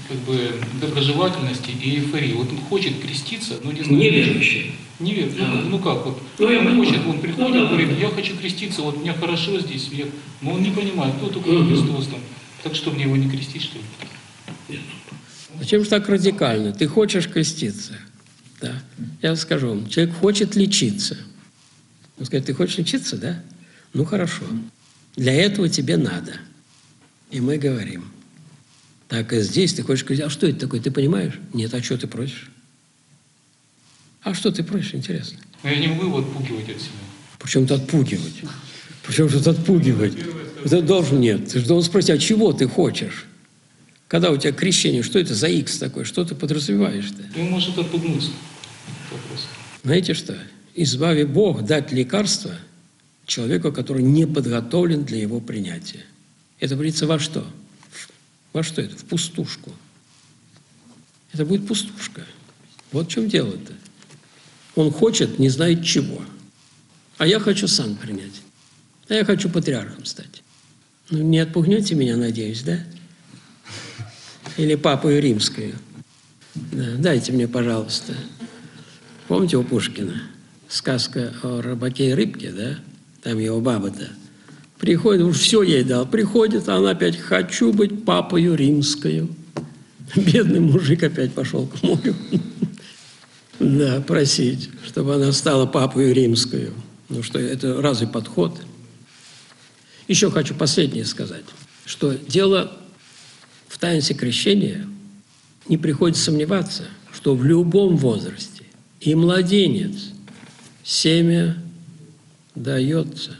Speaker 4: как бы доброжелательности и эйфории. Вот он хочет креститься, но не знает.
Speaker 1: Неверующий.
Speaker 4: Неверующий.
Speaker 1: Да.
Speaker 4: Ну, ну как вот,
Speaker 1: Ну, я
Speaker 4: он
Speaker 1: понимаю.
Speaker 4: хочет, он приходит,
Speaker 1: Ну, да,
Speaker 4: говорит,
Speaker 1: да.
Speaker 4: я хочу креститься, вот мне хорошо здесь, я... но он не понимает, кто такой
Speaker 1: Мгм.
Speaker 4: Христос там. Так что мне его не крестить, что ли?
Speaker 1: Зачем же так радикально? Ты хочешь креститься? Да. Я скажу вам, человек хочет лечиться. Он скажет, ты хочешь лечиться, да? Ну, хорошо. Для этого тебе надо. И мы говорим, так и здесь ты хочешь креститься. А что это такое, ты понимаешь? Нет, а что ты просишь? А что ты просишь, интересно?
Speaker 4: Но я не могу его отпугивать от себя.
Speaker 1: Причем тут отпугивать? Причем тут отпугивать? Ты должен, нет, ты же должен спросить, а чего ты хочешь? Когда у тебя крещение, что это за икс такой? Что ты подразумеваешь-то?
Speaker 4: И он может отпугнуться. Вопрос.
Speaker 1: Знаете что? Избави Бог дать лекарство человеку, который не подготовлен для его принятия. Это влится во что? Во что это? В пустушку. Это будет пустушка. Вот в чем дело-то. Он хочет, не знает чего. А я хочу сан принять. А я хочу патриархом стать. Ну, не отпугнете меня, надеюсь, да? Или папою римскую. Да, дайте мне, пожалуйста. Помните у Пушкина сказка о рыбаке и рыбке, да? Там его баба-то. Приходит, уж все ей дал. Приходит, а она опять «хочу быть папою римскую». Бедный мужик опять пошел к морю. Да, просить, чтобы она стала папою римскую. Ну что, это разве подход? Еще хочу последнее сказать, что дело в таинстве крещения не приходится сомневаться, что в любом возрасте и младенец семя дается.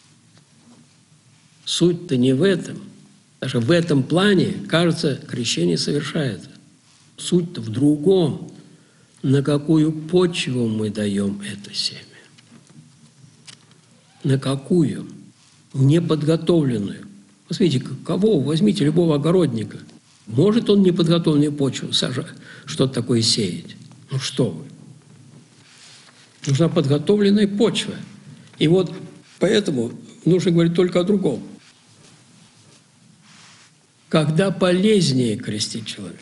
Speaker 1: Суть-то не в этом. Даже в этом плане, кажется, крещение совершается. Суть-то в другом. На какую почву мы даем это семя? На какую? Неподготовленную. Посмотрите, кого? Возьмите любого огородника. Может он неподготовленную почву сажать, что-то такое сеять? Ну что вы? Нужна подготовленная почва. И вот поэтому нужно говорить только о другом. Когда полезнее крестить человека?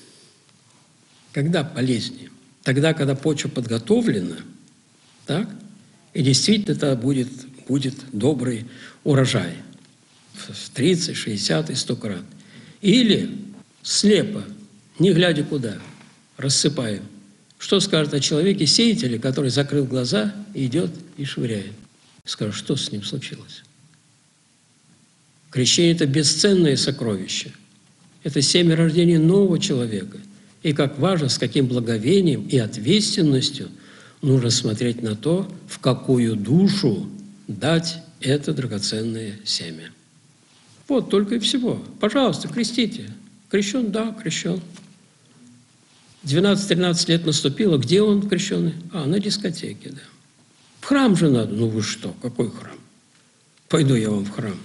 Speaker 1: Когда полезнее? Тогда, когда почва подготовлена, так? И действительно это будет, будет добрый урожай. В тридцать, шестьдесят и сто крат. Или слепо, не глядя куда, рассыпаем. Что скажет о человеке сеятеле, который закрыл глаза, идет и швыряет? Скажет, что с ним случилось? Крещение – это бесценное сокровище. Это семя рождения нового человека. И как важно, с каким благовением и ответственностью нужно смотреть на то, в какую душу дать это драгоценное семя. Вот только и всего. Пожалуйста, крестите. Крещен? Да, крещен. двенадцать-тринадцать лет наступило. Где он крещенный? А, на дискотеке, да. В храм же надо. Ну вы что, какой храм? Пойду я вам в храм.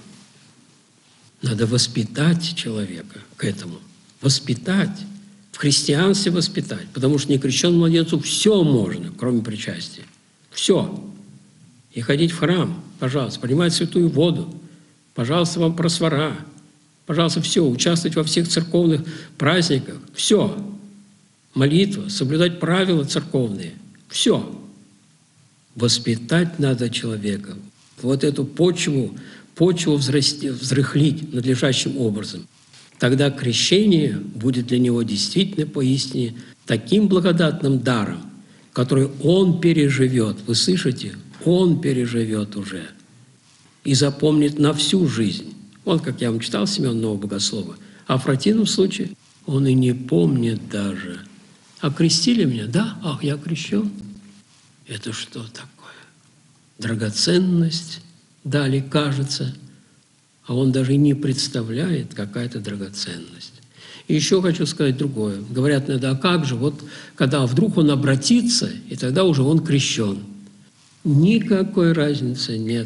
Speaker 1: Надо воспитать человека к этому. Воспитать. В христианстве воспитать. Потому что некрещенному младенцу все можно, кроме причастия. Все. И ходить в храм, пожалуйста, принимать святую воду. Пожалуйста, вам просвора. Пожалуйста, все. Участвовать во всех церковных праздниках. Все. Молитва, соблюдать правила церковные. Все. Воспитать надо человека. Вот эту почву, почву взрасти, взрыхлить надлежащим образом. Тогда крещение будет для него действительно поистине таким благодатным даром, который он переживет. Вы слышите? Он переживет уже и запомнит на всю жизнь. Он, как я вам читал, Семен Нового Богослова, а в противном случае он и не помнит даже. А крестили меня? Да? Ах, я крещен. Это что такое? Драгоценность дали, кажется, а он даже и не представляет, какая это драгоценность. И еще хочу сказать другое. Говорят иногда, а как же, вот когда вдруг он обратится, и тогда уже он крещен. Никакой разницы нет.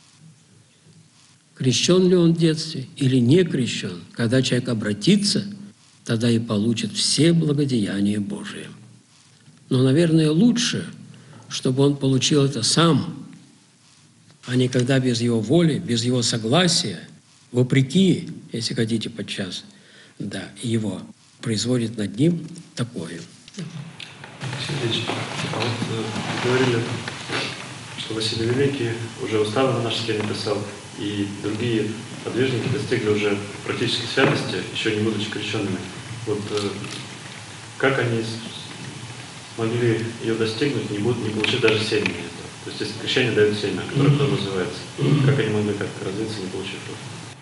Speaker 1: Крещен ли он в детстве или не крещен. Когда человек обратится, тогда и получит все благодеяния Божие. Но, наверное, лучше, чтобы он получил это сам, а не когда без его воли, без его согласия, вопреки, если хотите подчас, да, его, производит над ним такое.
Speaker 5: Сергеевич, а вот э, говорили, что Василий Великий уже уставы монашеские написал, и другие подвижники достигли уже практически святости, еще не будучи крещенными. Вот э, как они смогли ее достигнуть, не, будут, не получив даже семя? То есть, если крещение дает семя, которое потом развивается, как они могли как-то развиться, не получив его?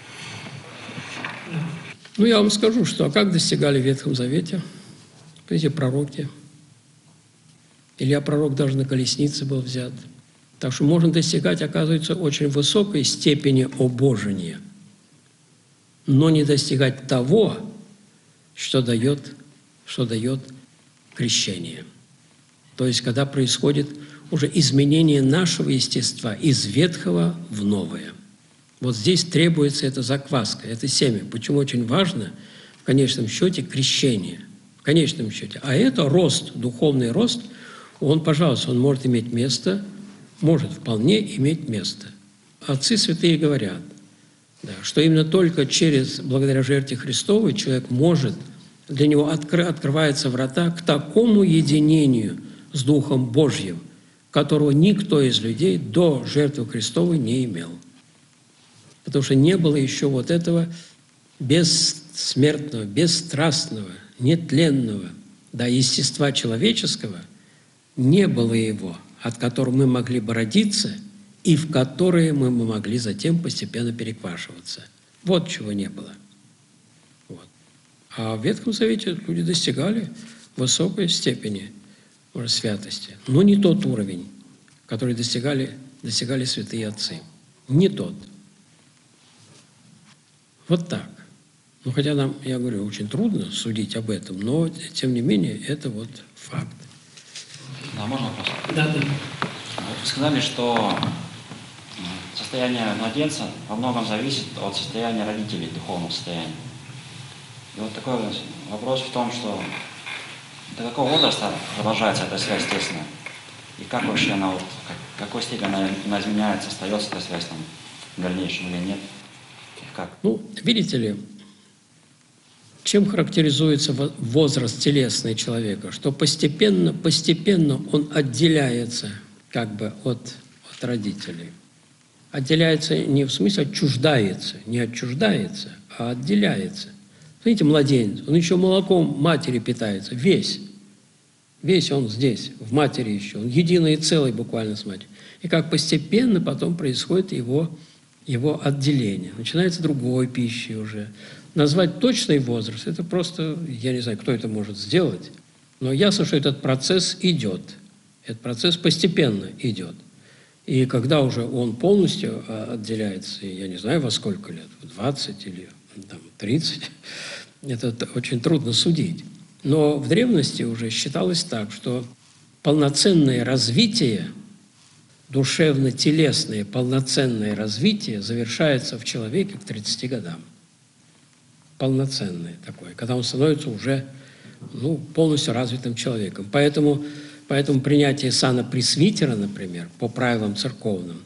Speaker 1: Ну, я вам скажу, что а как достигали в Ветхом Завете эти пророки? Илья пророк даже на колеснице был взят. Так что можно достигать, оказывается, очень высокой степени обожения, но не достигать того, что дает, что дает крещение. То есть, когда происходит уже изменение нашего естества из ветхого в новое. Вот здесь требуется эта закваска, это семя. Почему очень важно, в конечном счете, крещение. В конечном счете. А это рост, духовный рост, он, пожалуйста, он может иметь место, может вполне иметь место. Отцы святые говорят, да, что именно только через, благодаря жертве Христовой, человек может, для него откры, открываются врата к такому единению с Духом Божьим, которого никто из людей до жертвы Христовой не имел. Потому что не было еще вот этого бессмертного, бесстрастного, нетленного, да, естества человеческого, не было его, от которого мы могли бы родиться и в которое мы могли затем постепенно переквашиваться. Вот чего не было. Вот. А в Ветхом Завете люди достигали высокой степени уже святости, но не тот уровень, который достигали, достигали святые отцы. Не тот. Вот так. Ну, хотя нам, я говорю, очень трудно судить об этом, но, тем не менее, это вот факт.
Speaker 6: Да, можно вопрос?
Speaker 1: Да, да.
Speaker 6: Вот вы сказали, что состояние младенца во многом зависит от состояния родителей, духовного состояния. И вот такой вопрос в том, что до какого возраста продолжается эта связь тесная? И как вообще она, вот, как, в какой степени она, она изменяется, остается эта связь там в дальнейшем или нет? И как?
Speaker 1: Ну, видите ли, чем характеризуется возраст телесный человека? Что постепенно, постепенно он отделяется как бы от, от родителей. Отделяется не в смысле отчуждается, не отчуждается, а отделяется. Смотрите, младенец, он еще молоком матери питается, весь. Весь он здесь, в матери еще. Он единый и целый буквально с матерью. И как постепенно потом происходит его, его отделение. Начинается другой пищи уже. Назвать точный возраст, это просто, я не знаю, кто это может сделать, но ясно, что этот процесс идет. Этот процесс постепенно идет. И когда уже он полностью отделяется, я не знаю, во сколько лет, в двадцать или там, тридцать, это очень трудно судить. Но в древности уже считалось так, что полноценное развитие, душевно-телесное полноценное развитие завершается в человеке к тридцати годам. Полноценное такое, когда он становится уже ну, полностью развитым человеком. Поэтому, поэтому принятие сана пресвитера, например, по правилам церковным,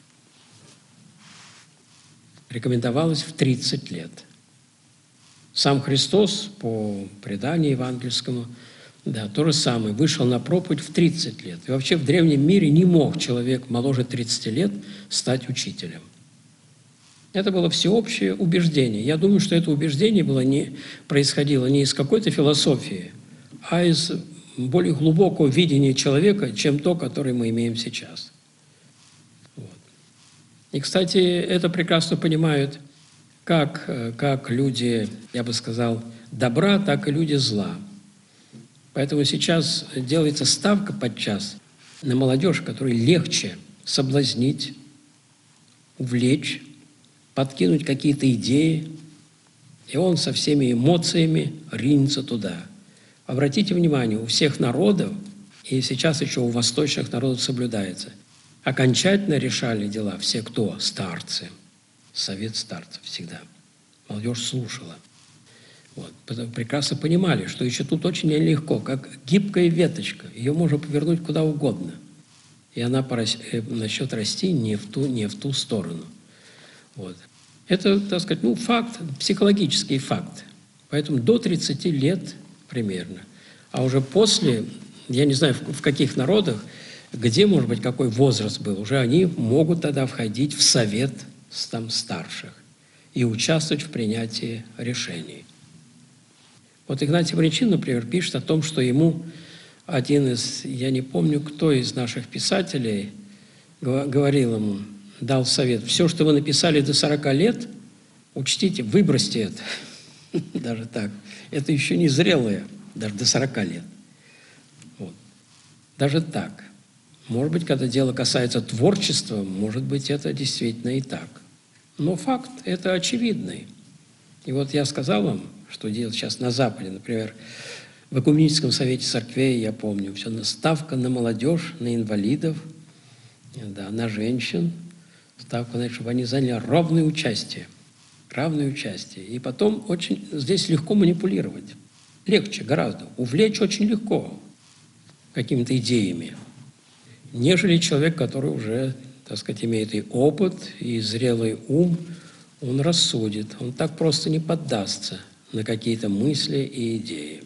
Speaker 1: рекомендовалось в тридцать лет. Сам Христос, по преданию евангельскому, да, то же самое, вышел на проповедь в тридцать лет. И вообще в древнем мире не мог человек моложе тридцати лет стать учителем. Это было всеобщее убеждение. Я думаю, что это убеждение было не, происходило не из какой-то философии, а из более глубокого видения человека, чем то, которое мы имеем сейчас. Вот. И, кстати, это прекрасно понимают как, как люди, я бы сказал, добра, так и люди зла. Поэтому сейчас делается ставка подчас на молодежь, которой легче соблазнить, увлечь, подкинуть какие-то идеи, и он со всеми эмоциями ринется туда. Обратите внимание, у всех народов, и сейчас еще у восточных народов соблюдается, окончательно решали дела все кто? Старцы. Совет старцев всегда. Молодежь слушала. Вот. Прекрасно понимали, что еще тут очень нелегко, как гибкая веточка, ее можно повернуть куда угодно. И она начнет расти не в ту, не в ту сторону. Вот. Это, так сказать, ну, факт, психологический факт. Поэтому до тридцати лет примерно. А уже после, я не знаю, в каких народах, где, может быть, какой возраст был, уже они могут тогда входить в совет там, старших и участвовать в принятии решений. Вот Игнатий Брянчин, например, пишет о том, что ему один из, я не помню, кто из наших писателей, говорил ему, дал совет: все, что вы написали до сорока лет, учтите, выбросьте это. Даже так. Это еще не зрелое, даже до сорока лет. Вот. Даже так. Может быть, когда дело касается творчества, может быть, это действительно и так. Но факт это очевидный. И вот я сказал вам, что делать сейчас на Западе, например, в Экуменическом совете церквей, я помню, все ставка на молодежь, на инвалидов, да, на женщин, ставка, значит, чтобы они заняли равное участие. Равное участие. И потом очень здесь легко манипулировать. Легче гораздо. Увлечь очень легко какими-то идеями, нежели человек, который уже, так сказать, имеет и опыт, и зрелый ум, он рассудит. Он так просто не поддастся на какие-то мысли и идеи.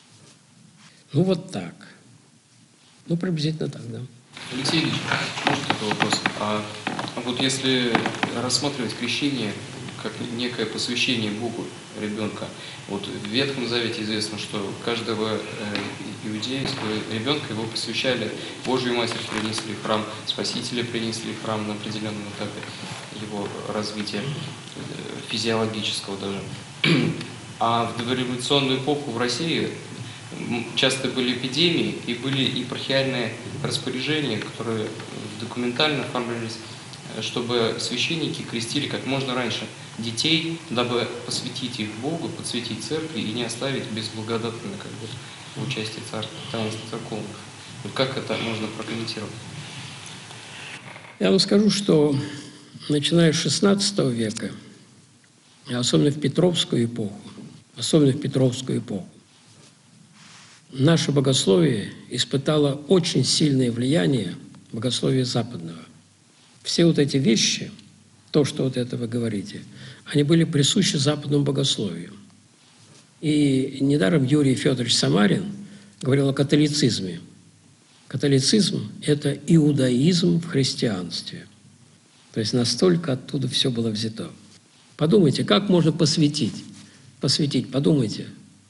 Speaker 1: Ну, вот так. Ну, приблизительно так, да.
Speaker 7: Алексей Ильич, может такой вопрос? А вот если рассматривать крещение как некое посвящение Богу ребенка, вот в Ветхом Завете известно, что каждого иудейского ребенка его посвящали, Божию Матерь принесли в храм, Спасителя принесли в храм на определенном этапе его развития, физиологического даже. А в дореволюционную эпоху в России часто были эпидемии и были епархиальные распоряжения, которые документально оформлялись, чтобы священники крестили как можно раньше детей, дабы посвятить их Богу, подсветить церкви и не оставить безблагодатными как бы, в участии цар... таинств церковных. Вот как это можно прокомментировать?
Speaker 1: Я вам скажу, что начиная с шестнадцатого века, особенно в Петровскую эпоху, особенно в Петровскую эпоху, наше богословие испытало очень сильное влияние богословия западного. Все вот эти вещи, то, что вот это вы говорите, они были присущи западному богословию. И недаром Юрий Федорович Самарин говорил о католицизме. Католицизм – это иудаизм в христианстве. То есть настолько оттуда все было взято. Подумайте, как можно посвятить? Посвятить, подумайте.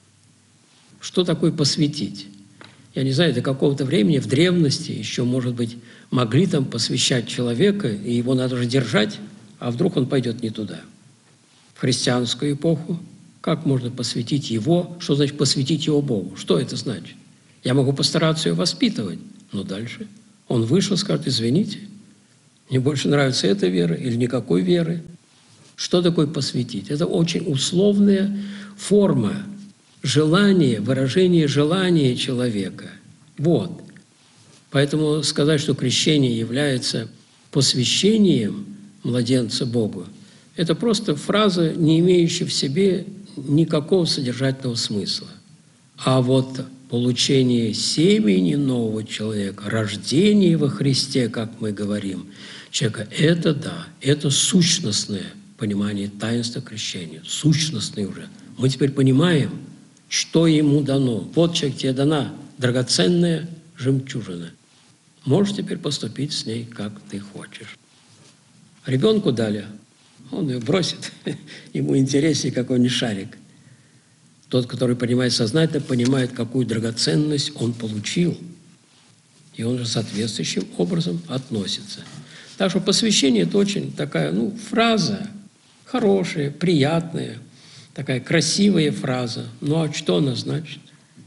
Speaker 1: Что такое посвятить? Я не знаю, до какого-то времени, в древности еще, может быть, могли там посвящать человека, и его надо же держать, а вдруг он пойдет не туда. В христианскую эпоху как можно посвятить его? Что значит посвятить его Богу? Что это значит? Я могу постараться ее воспитывать, но дальше он вышел, скажет: извините, мне больше нравится эта вера или никакой веры. Что такое посвятить? Это очень условная форма желания, выражение желания человека. Вот. Поэтому сказать, что крещение является посвящением младенца Богу, это просто фраза, не имеющая в себе никакого содержательного смысла. А вот получение семени нового человека, рождение во Христе, как мы говорим, человека, это да, это сущностное понимание таинства крещения, сущностное уже. Мы теперь понимаем, что ему дано. Вот, человек, тебе дана драгоценная жемчужина. Можешь теперь поступить с ней, как ты хочешь. Ребенку дали, он ее бросит, ему интереснее какой-нибудь шарик. Тот, который понимает сознательно, понимает, какую драгоценность он получил. И он же соответствующим образом относится. Так что посвящение – это очень такая, ну, фраза хорошая, приятная, такая красивая фраза. Ну, а что она значит?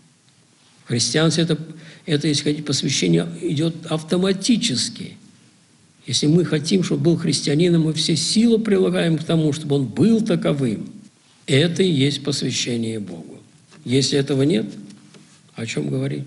Speaker 1: В христианстве это, это, если хотите, посвящение идет автоматически. Если мы хотим, чтобы был христианином, мы все силы прилагаем к тому, чтобы он был таковым. Это и есть посвящение Богу. Если этого нет, о чем говорить?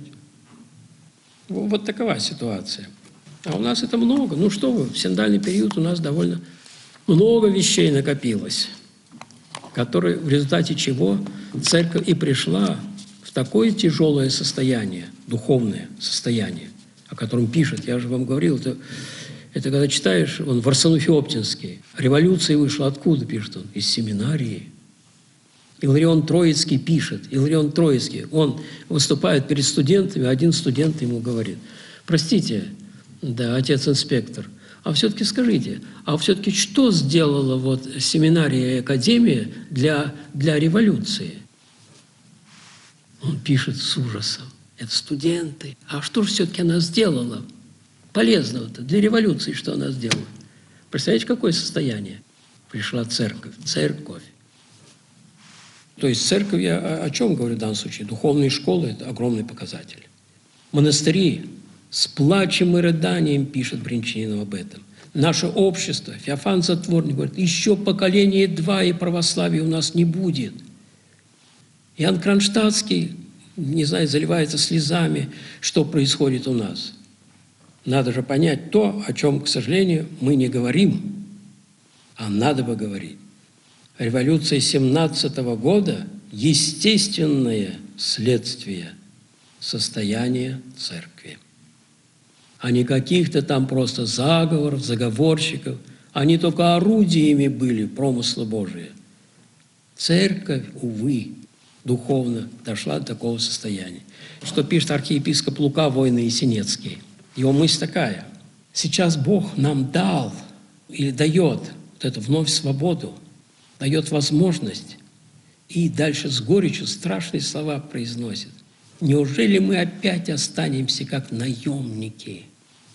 Speaker 1: Вот такова ситуация. А у нас это много. Ну что вы, в синодальный период у нас довольно много вещей накопилось, которые, в результате чего церковь и пришла в такое тяжелое состояние, духовное состояние, о котором пишет, я же вам говорил, это, это когда читаешь, он в Варсонофе-Оптинский, революция вышла откуда, пишет он, из семинарии. Иларион Троицкий пишет, Иларион Троицкий, он выступает перед студентами, один студент ему говорит: простите, да, отец-инспектор, а все-таки скажите, а все-таки что сделала вот семинария и академия для, для революции? Он пишет с ужасом: это студенты. А что же все-таки она сделала полезного-то для революции, что она сделала? Представляете, какое состояние? Пришла церковь, церковь. То есть церковь, я о чем говорю в данном случае? Духовные школы – это огромный показатель. Монастыри с плачем и рыданием пишет Бринчанинов об этом. Наше общество, Феофан Затворник говорит, еще поколение два и православия у нас не будет. Иоанн Кронштадтский, не знаю, заливается слезами, что происходит у нас. Надо же понять то, о чем, к сожалению, мы не говорим, а надо бы говорить. Революция семнадцатого года – естественное следствие состояния церкви, а не каких-то там просто заговоров, заговорщиков. Они только орудиями были промысла Божия. Церковь, увы, духовно дошла до такого состояния. Что пишет архиепископ Лука Войно-Ясенецкий? Его мысль такая: сейчас Бог нам дал или дает вот эту вновь свободу, дает возможность, и дальше с горечью страшные слова произносит. Неужели мы опять останемся как наемники,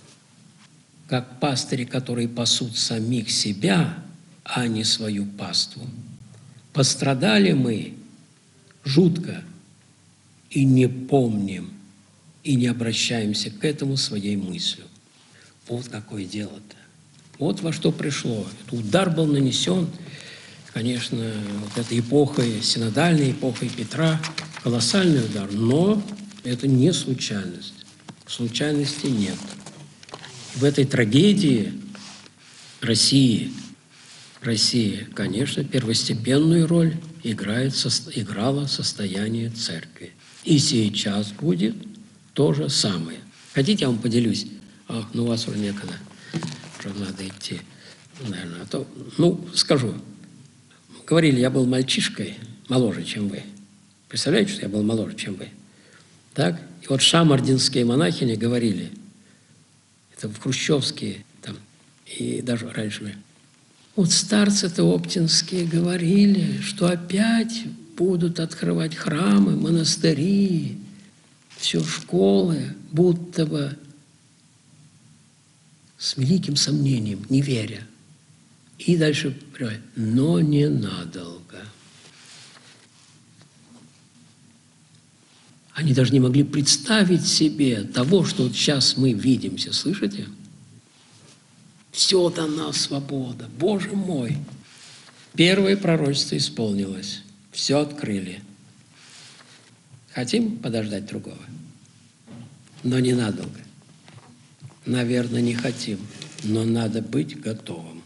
Speaker 1: как пастыри, которые пасут самих себя, а не свою паству? Пострадали мы жутко и не помним, и не обращаемся к этому своей мыслью. Вот какое дело-то. Вот во что пришло. Удар был нанесен, конечно, вот этой эпохой, синодальной эпохой Петра, колоссальный удар, но это не случайность. Случайности нет. В этой трагедии России, Россия, конечно, первостепенную роль играет, играло состояние церкви. И сейчас будет то же самое. Хотите, я вам поделюсь? Ах, ну у вас уже некогда. Уже надо идти, наверное. А то, ну, скажу. Говорили, я был мальчишкой, моложе, чем вы. Представляете, что я был моложе, чем вы? Так? И вот шамардинские монахини говорили, это в хрущевские, там, и даже раньше, вот старцы-то оптинские говорили, что опять будут открывать храмы, монастыри, все школы, будто бы с великим сомнением, не веря. И дальше, но ненадолго. Они даже не могли представить себе того, что вот сейчас мы видимся. Слышите? Все дана свобода. Боже мой! Первое пророчество исполнилось. Все открыли. Хотим подождать другого? Но ненадолго. Наверное, не хотим. Но надо быть готовым.